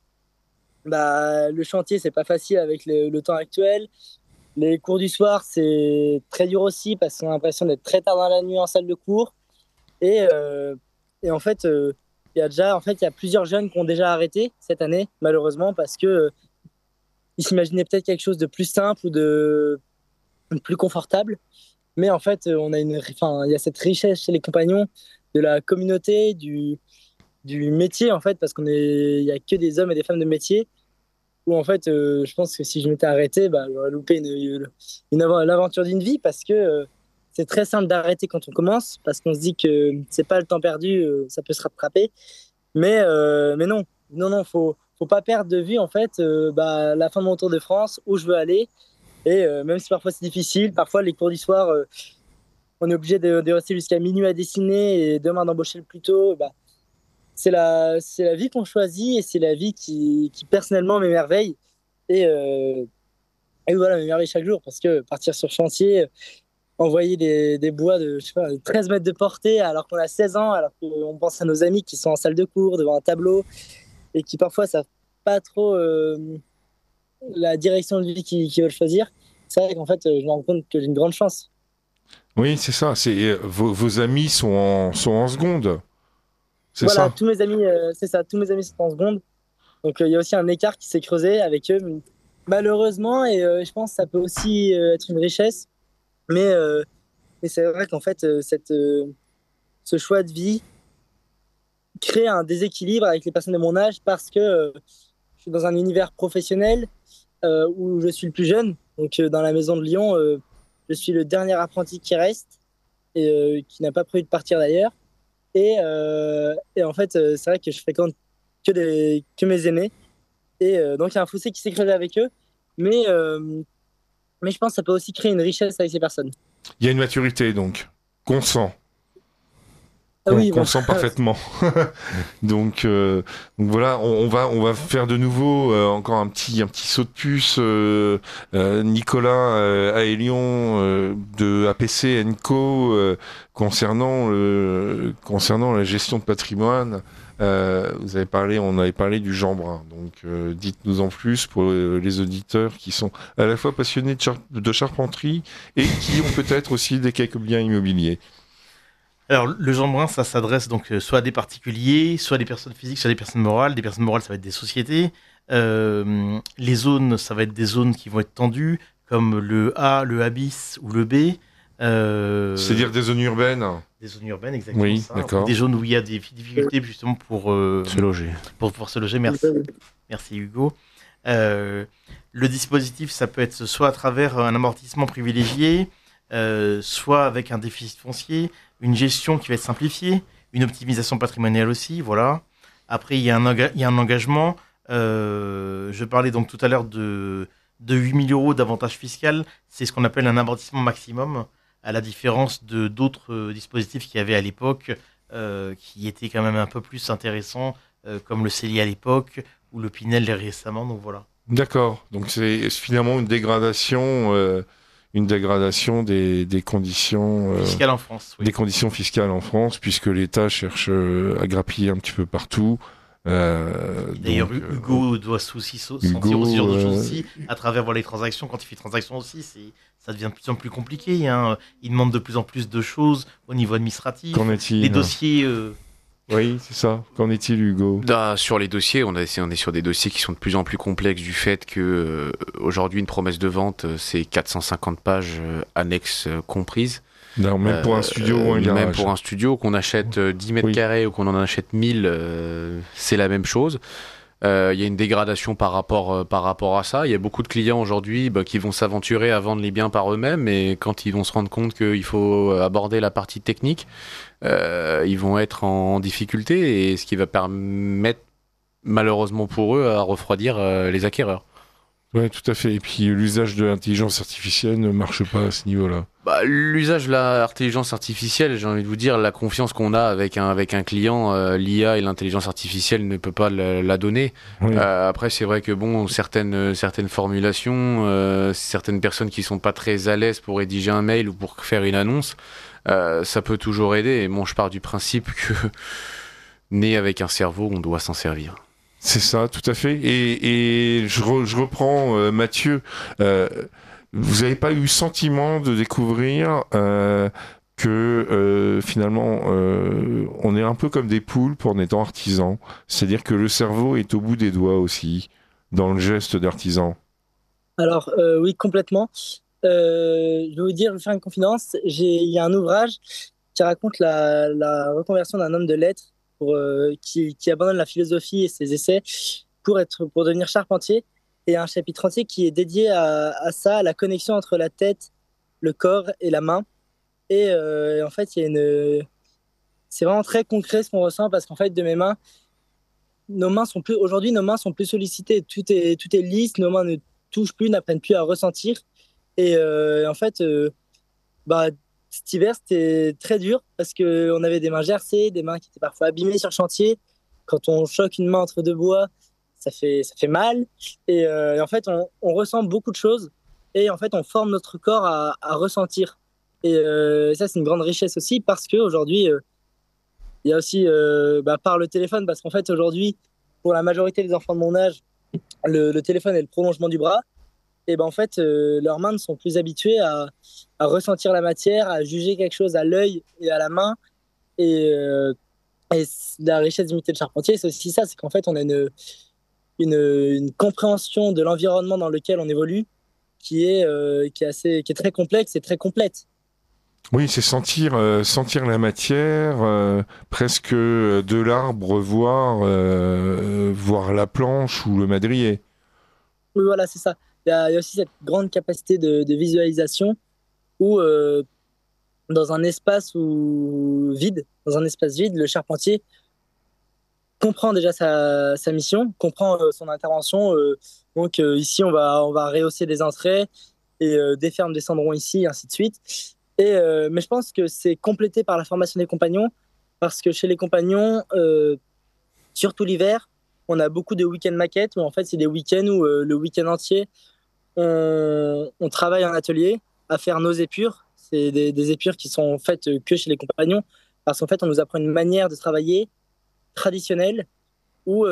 le chantier c'est pas facile avec le temps actuel. Les cours du soir c'est très dur aussi parce qu'on a l'impression d'être très tard dans la nuit en salle de cours. Et en fait, il y a plusieurs jeunes qui ont déjà arrêté cette année, malheureusement, parce que ils s'imaginaient peut-être quelque chose de plus simple ou de plus confortable. Mais en fait, il y a cette richesse chez les Compagnons de la communauté, du métier, en fait, parce il y a que des hommes et des femmes de métier. Où en fait, je pense que si je m'étais arrêté, j'aurais loupé l'aventure d'une vie, parce que c'est très simple d'arrêter quand on commence, parce qu'on se dit que c'est pas le temps perdu, ça peut se rattraper. Mais non, faut pas perdre de vue en fait la fin de mon Tour de France, où je veux aller. Et même si parfois c'est difficile, parfois les cours du soir, on est obligé de rester jusqu'à minuit à dessiner et demain d'embaucher le plus tôt. Bah, c'est la vie qu'on choisit et c'est la vie qui personnellement m'émerveille. Et, euh, et voilà, m'émerveille chaque jour parce que partir sur chantier, envoyer des bois de, je sais pas, 13 mètres de portée alors qu'on a 16 ans, alors qu'on pense à nos amis qui sont en salle de cours devant un tableau et qui parfois savent pas trop la direction de vie qu'ils veulent choisir. C'est vrai qu'en fait, je me rends compte que j'ai une grande chance. Oui, c'est ça. Vos amis sont en seconde. C'est Voilà, ça. tous mes amis, c'est ça, tous mes amis sont en seconde. Donc il y a aussi un écart qui s'est creusé avec eux, malheureusement, et je pense que ça peut aussi être une richesse. Mais, mais c'est vrai qu'en fait, ce choix de vie crée un déséquilibre avec les personnes de mon âge parce que je suis dans un univers professionnel où je suis le plus jeune. Donc dans la maison de Lyon, je suis le dernier apprenti qui reste et qui n'a pas prévu de partir d'ailleurs. Et en fait, c'est vrai que je fréquente que mes aînés. Et donc, il y a un fossé qui s'est creusé avec eux. Mais je pense que ça peut aussi créer une richesse avec ces personnes. Il y a une maturité, donc, qu'on sent. Ah oui, Qu'on bon. sent parfaitement. Donc voilà, on va faire de nouveau encore un petit saut de puce. Nicolas Aélion de APC Co concernant la gestion de patrimoine. On avait parlé du Jeanbrun. Donc dites-nous en plus pour les auditeurs qui sont à la fois passionnés de charpenterie et qui ont peut-être aussi quelques biens immobiliers. Alors, le Jeanbrun, ça s'adresse donc soit à des particuliers, soit à des personnes physiques, soit à des personnes morales. Des personnes morales, ça va être des sociétés. Les zones, ça va être des zones qui vont être tendues, comme le A, le A bis ou le B. C'est-à-dire des zones urbaines. Des zones urbaines, exactement. Oui, ça. d'accord. Des zones où il y a des difficultés justement pour Se loger. pour pouvoir se loger. Merci. Merci Hugo. Le dispositif, ça peut être soit à travers un amortissement privilégié, soit avec un déficit foncier, une gestion qui va être simplifiée, une optimisation patrimoniale aussi, voilà. Après, il y a un engagement. Je parlais donc tout à l'heure de 8 000 euros d'avantage fiscal. C'est ce qu'on appelle un amortissement maximum, à la différence de d'autres dispositifs qu'il y avait à l'époque, qui étaient quand même un peu plus intéressants, comme le CELI à l'époque, ou le Pinel récemment, donc voilà. D'accord. Donc c'est finalement une dégradation des conditions Fiscal en France, oui. des conditions fiscales en France, puisque l'État cherche à grappiller un petit peu partout. D'ailleurs, Hugo doit aussi sentir Hugo, ce genre de choses aussi, à travers les transactions. Quand il fait des transactions aussi, ça devient de plus en plus compliqué. Hein. Il demande de plus en plus de choses au niveau administratif. Qu'en est-il ? Les dossiers... Oui, c'est ça. Qu'en est-il, Hugo ? Sur les dossiers, on est sur des dossiers qui sont de plus en plus complexes du fait que aujourd'hui une promesse de vente, c'est 450 pages annexes comprises. Non, même pour un studio ou un garage. Même pour un studio, qu'on achète 10 mètres carrés ou qu'on en achète 1000, c'est la même chose. Il y a une dégradation par rapport à ça. Il y a beaucoup de clients aujourd'hui qui vont s'aventurer à vendre les biens par eux-mêmes, et quand ils vont se rendre compte qu'il faut aborder la partie technique, ils vont être en difficulté, et ce qui va permettre malheureusement pour eux à refroidir les acquéreurs. Oui, tout à fait. Et puis l'usage de l'intelligence artificielle ne marche pas à ce niveau-là. L'usage de l'intelligence artificielle, j'ai envie de vous dire, la confiance qu'on a avec un client, l'IA et l'intelligence artificielle ne peut pas la donner. Oui. Après, c'est vrai que certaines formulations, certaines personnes qui sont pas très à l'aise pour rédiger un mail ou pour faire une annonce, ça peut toujours aider. Et bon, je pars du principe que né avec un cerveau, on doit s'en servir. C'est ça, tout à fait. Et je reprends Mathieu. Vous n'avez pas eu le sentiment de découvrir que finalement on est un peu comme des poulpes en étant artisan. C'est-à-dire que le cerveau est au bout des doigts aussi, dans le geste d'artisan. Alors, oui, complètement. Je vais vous faire une confidence. Il y a un ouvrage qui raconte la reconversion d'un homme de lettres qui abandonne la philosophie et ses essais pour devenir charpentier. Et un chapitre entier qui est dédié à ça, à la connexion entre la tête, le corps et la main. Et en fait, c'est vraiment très concret ce qu'on ressent, parce qu'en fait, de mes mains, aujourd'hui, nos mains sont plus sollicitées. Tout est lisse, nos mains ne touchent plus, n'apprennent plus à ressentir. Et en fait, cet hiver, c'était très dur parce qu'on avait des mains gercées, des mains qui étaient parfois abîmées sur le chantier. Quand on choque une main entre deux bois, ça fait mal. Et en fait, on ressent beaucoup de choses. Et en fait, on forme notre corps à ressentir. Et ça, c'est une grande richesse aussi parce qu'aujourd'hui, il y a aussi, par le téléphone, parce qu'en fait, aujourd'hui, pour la majorité des enfants de mon âge, le téléphone est le prolongement du bras. Et ben en fait, leurs mains ne sont plus habituées à ressentir la matière, à juger quelque chose à l'œil et à la main. Et la richesse du métier de charpentier, c'est aussi ça, c'est qu'en fait, on a une compréhension de l'environnement dans lequel on évolue qui est très complexe et très complète. Oui, c'est sentir la matière, presque de l'arbre, voir la planche ou le madrier. Oui, voilà, c'est ça. Il y a aussi cette grande capacité de visualisation où, dans un espace dans un espace vide, le charpentier comprend déjà sa mission, comprend son intervention. Donc ici, on va rehausser les entrées et des fermes descendront ici, et ainsi de suite. Mais je pense que c'est complété par la formation des compagnons, parce que chez les compagnons, surtout l'hiver, on a beaucoup de week-ends maquettes, où en fait, c'est des week-ends où le week-end entier, on travaille en atelier à faire nos épures. C'est des épures qui sont faites que chez les compagnons, parce qu'en fait, on nous apprend une manière de travailler traditionnelle où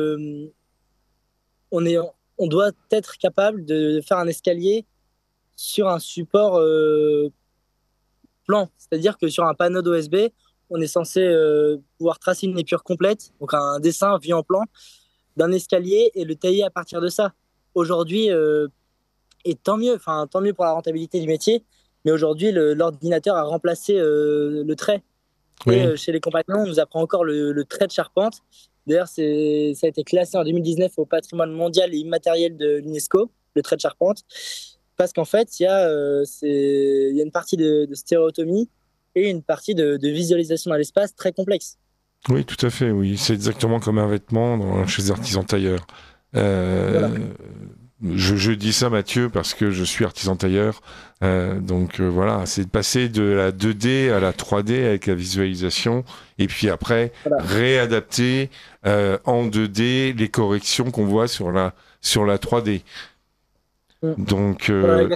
on doit être capable de faire un escalier sur un support plan. C'est-à-dire que sur un panneau d'OSB, on est censé pouvoir tracer une épure complète, donc un dessin vu en plan d'un escalier et le tailler à partir de ça. Aujourd'hui, et tant mieux pour la rentabilité du métier, mais aujourd'hui, l'ordinateur a remplacé le trait. Oui. Et chez les compagnons, on nous apprend encore le trait de charpente. D'ailleurs, ça a été classé en 2019 au patrimoine mondial et immatériel de l'UNESCO, le trait de charpente, parce qu'en fait, il y a une partie de stéréotomie et une partie de visualisation dans l'espace très complexe. Oui, tout à fait, oui. C'est exactement comme un vêtement chez les artisans tailleurs. Voilà. Je dis ça, Mathieu, parce que je suis artisan tailleur. Donc voilà, c'est de passer de la 2D à la 3D avec la visualisation, et puis après Voilà. réadapter en 2D les corrections qu'on voit sur la 3D. Donc Voilà,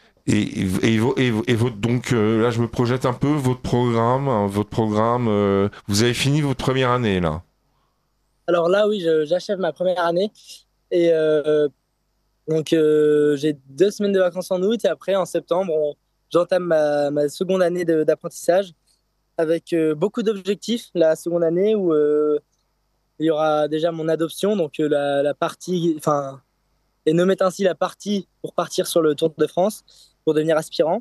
donc là, je me projette un peu votre programme. Vous avez fini votre première année là. Alors là, oui, j'achève ma première année. Et donc, j'ai 2 semaines de vacances en août. Et après, en septembre, j'entame ma seconde année d'apprentissage avec beaucoup d'objectifs. La seconde année où il y aura déjà mon adoption, donc la partie, enfin, et nommée ainsi la partie pour partir sur le Tour de France, pour devenir aspirant.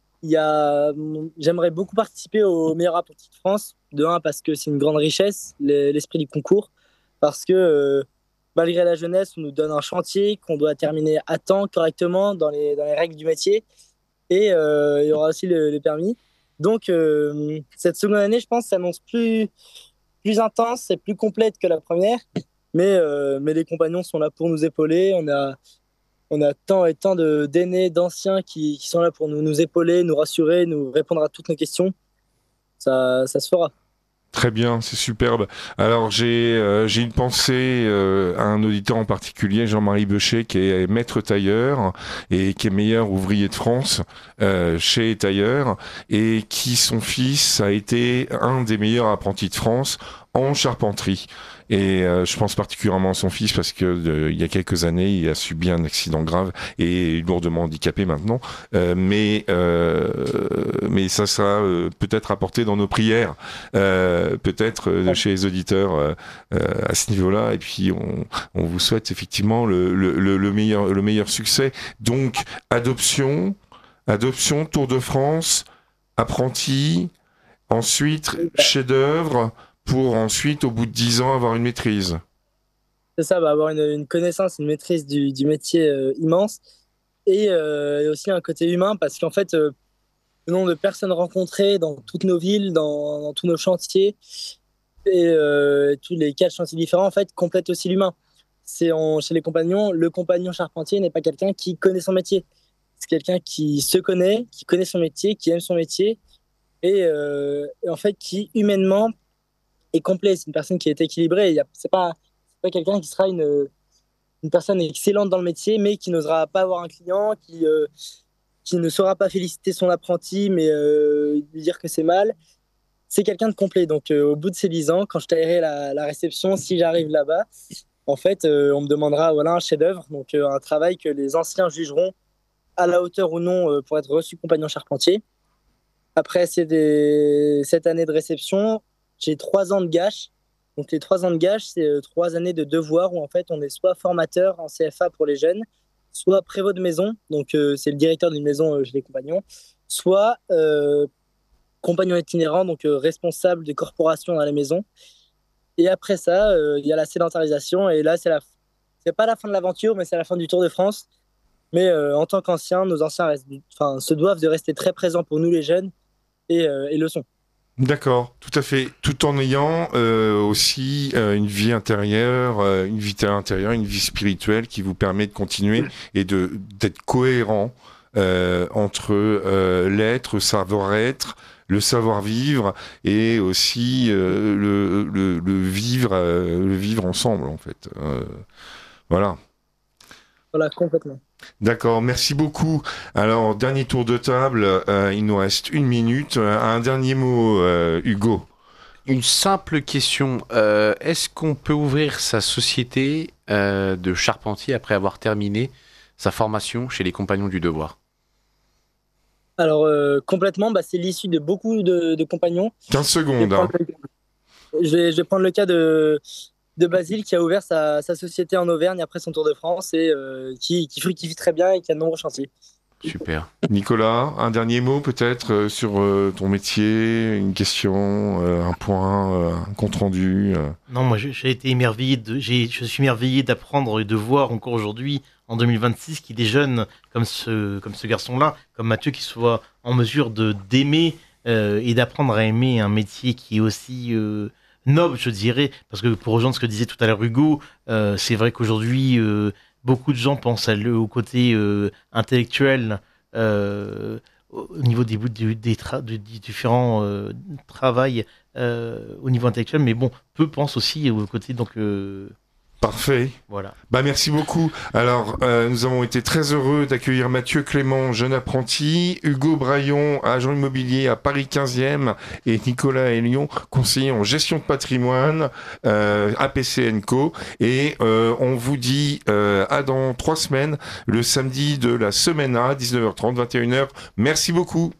J'aimerais beaucoup participer au meilleur apprenti de France. De un, parce que c'est une grande richesse, l'esprit du concours. Parce que malgré la jeunesse, on nous donne un chantier qu'on doit terminer à temps, correctement, dans les règles du métier. Et il y aura aussi le permis. Donc, cette seconde année, je pense, s'annonce plus intense et plus complète que la première. Mais les compagnons sont là pour nous épauler. On a tant et tant d'aînés, d'anciens qui sont là pour nous épauler, nous rassurer, nous répondre à toutes nos questions. Ça se fera. Très bien, c'est superbe. Alors j'ai une pensée à un auditeur en particulier, Jean-Marie Beuchet, qui est maître tailleur et qui est meilleur ouvrier de France chez Tailleur, et qui, son fils, a été un des meilleurs apprentis de France en charpenterie. Et je pense particulièrement à son fils parce que il y a quelques années, il a subi un accident grave et est lourdement handicapé maintenant. Mais ça sera peut-être apporté dans nos prières, peut-être chez les auditeurs à ce niveau-là. Et puis on vous souhaite effectivement le meilleur succès. Donc adoption, Tour de France, apprenti, ensuite chef-d'œuvre, pour ensuite, au bout de 10 ans, avoir une maîtrise. C'est ça, avoir une connaissance, une maîtrise du métier immense. Et aussi un côté humain, parce qu'en fait, le nombre de personnes rencontrées dans toutes nos villes, dans tous nos chantiers, et tous les 4 chantiers différents, en fait, complètent aussi l'humain. Chez les compagnons, le compagnon charpentier n'est pas quelqu'un qui connaît son métier. C'est quelqu'un qui se connaît, qui connaît son métier, qui aime son métier, et en fait qui humainement est complet. C'est une personne qui est équilibrée. C'est pas quelqu'un qui sera une personne excellente dans le métier, mais qui n'osera pas avoir un client, qui ne saura pas féliciter son apprenti, mais lui dire que c'est mal. C'est quelqu'un de complet. Donc, au bout de ces 10 ans, quand je taillerai la réception, si j'arrive là-bas, en fait, on me demandera voilà, un chef-d'œuvre, donc un travail que les anciens jugeront à la hauteur ou non pour être reçu compagnon charpentier. Après cette année de réception, j'ai 3 ans de gâche. Donc, les 3 ans de gâche, c'est 3 années de devoir où en fait, on est soit formateur en CFA pour les jeunes, soit prévôt de maison, donc c'est le directeur d'une maison chez les compagnons, soit compagnon itinérant, donc responsable des corporations dans les maisons. Et après ça, il y a la sédentarisation, et là, c'est pas la fin de l'aventure, mais c'est la fin du Tour de France. Mais en tant qu'anciens, nos anciens se doivent de rester très présents pour nous les jeunes, et le sont. D'accord, tout à fait. Tout en ayant aussi une vie intérieure, une vie spirituelle qui vous permet de continuer et d'être cohérent entre l'être, savoir-être, le savoir-vivre et aussi le vivre ensemble en fait. Voilà. Voilà, complètement. D'accord, merci beaucoup. Alors, dernier tour de table, il nous reste 1 minute. Un dernier mot, Hugo. Une simple question. Est-ce qu'on peut ouvrir sa société de charpentier après avoir terminé sa formation chez les Compagnons du Devoir? Alors, complètement, c'est l'issue de beaucoup de compagnons. 15 secondes. Je vais prendre le cas de Basile qui a ouvert sa société en Auvergne après son Tour de France et qui fructifie très bien et qui a de nombreux chantiers. Super. Nicolas, un dernier mot peut-être sur ton métier, une question, un point, un compte-rendu. Non, moi j'ai été émerveillé, je suis émerveillé d'apprendre et de voir encore aujourd'hui, en 2026, qu'il y ait des jeunes comme ce garçon-là, comme Mathieu, qui soient en mesure d'aimer et d'apprendre à aimer un métier qui est aussi noble, je dirais, parce que pour rejoindre ce que disait tout à l'heure Hugo, c'est vrai qu'aujourd'hui, beaucoup de gens pensent au côté intellectuel au niveau des différents travails au niveau intellectuel, mais bon, peu pensent aussi au côté donc Parfait. voilà. Merci beaucoup. Alors, nous avons été très heureux d'accueillir Mathieu Clément, jeune apprenti, Hugo Braillon, agent immobilier à Paris 15e, et Nicolas Hélion, conseiller en gestion de patrimoine, APC & Co. Et on vous dit à dans 3 semaines, le samedi de la semaine A, 19h30, 21h. Merci beaucoup.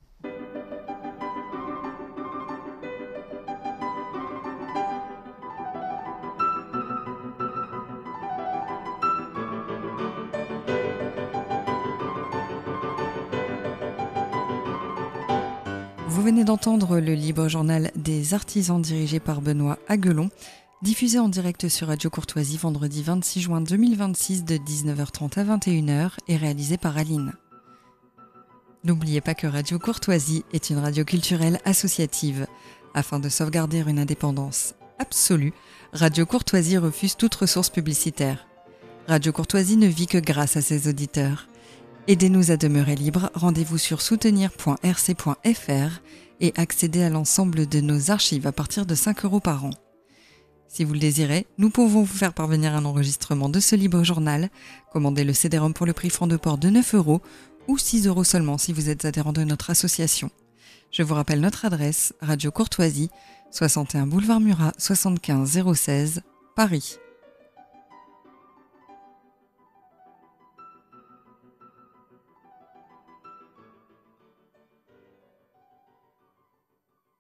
Vous venez d'entendre le libre journal des artisans dirigé par Benoît Aguelon, diffusé en direct sur Radio Courtoisie vendredi 26 juin 2026 de 19h30 à 21h et réalisé par Aline. N'oubliez pas que Radio Courtoisie est une radio culturelle associative. Afin de sauvegarder une indépendance absolue, Radio Courtoisie refuse toute ressource publicitaire. Radio Courtoisie ne vit que grâce à ses auditeurs. Aidez-nous à demeurer libres, rendez-vous sur soutenir.rc.fr et accédez à l'ensemble de nos archives à partir de 5 € par an. Si vous le désirez, nous pouvons vous faire parvenir un enregistrement de ce libre journal. Commandez le CD-ROM pour le prix franc de port de 9 € ou 6 € seulement si vous êtes adhérent de notre association. Je vous rappelle notre adresse, Radio Courtoisie, 61 boulevard Murat, 75 016, Paris.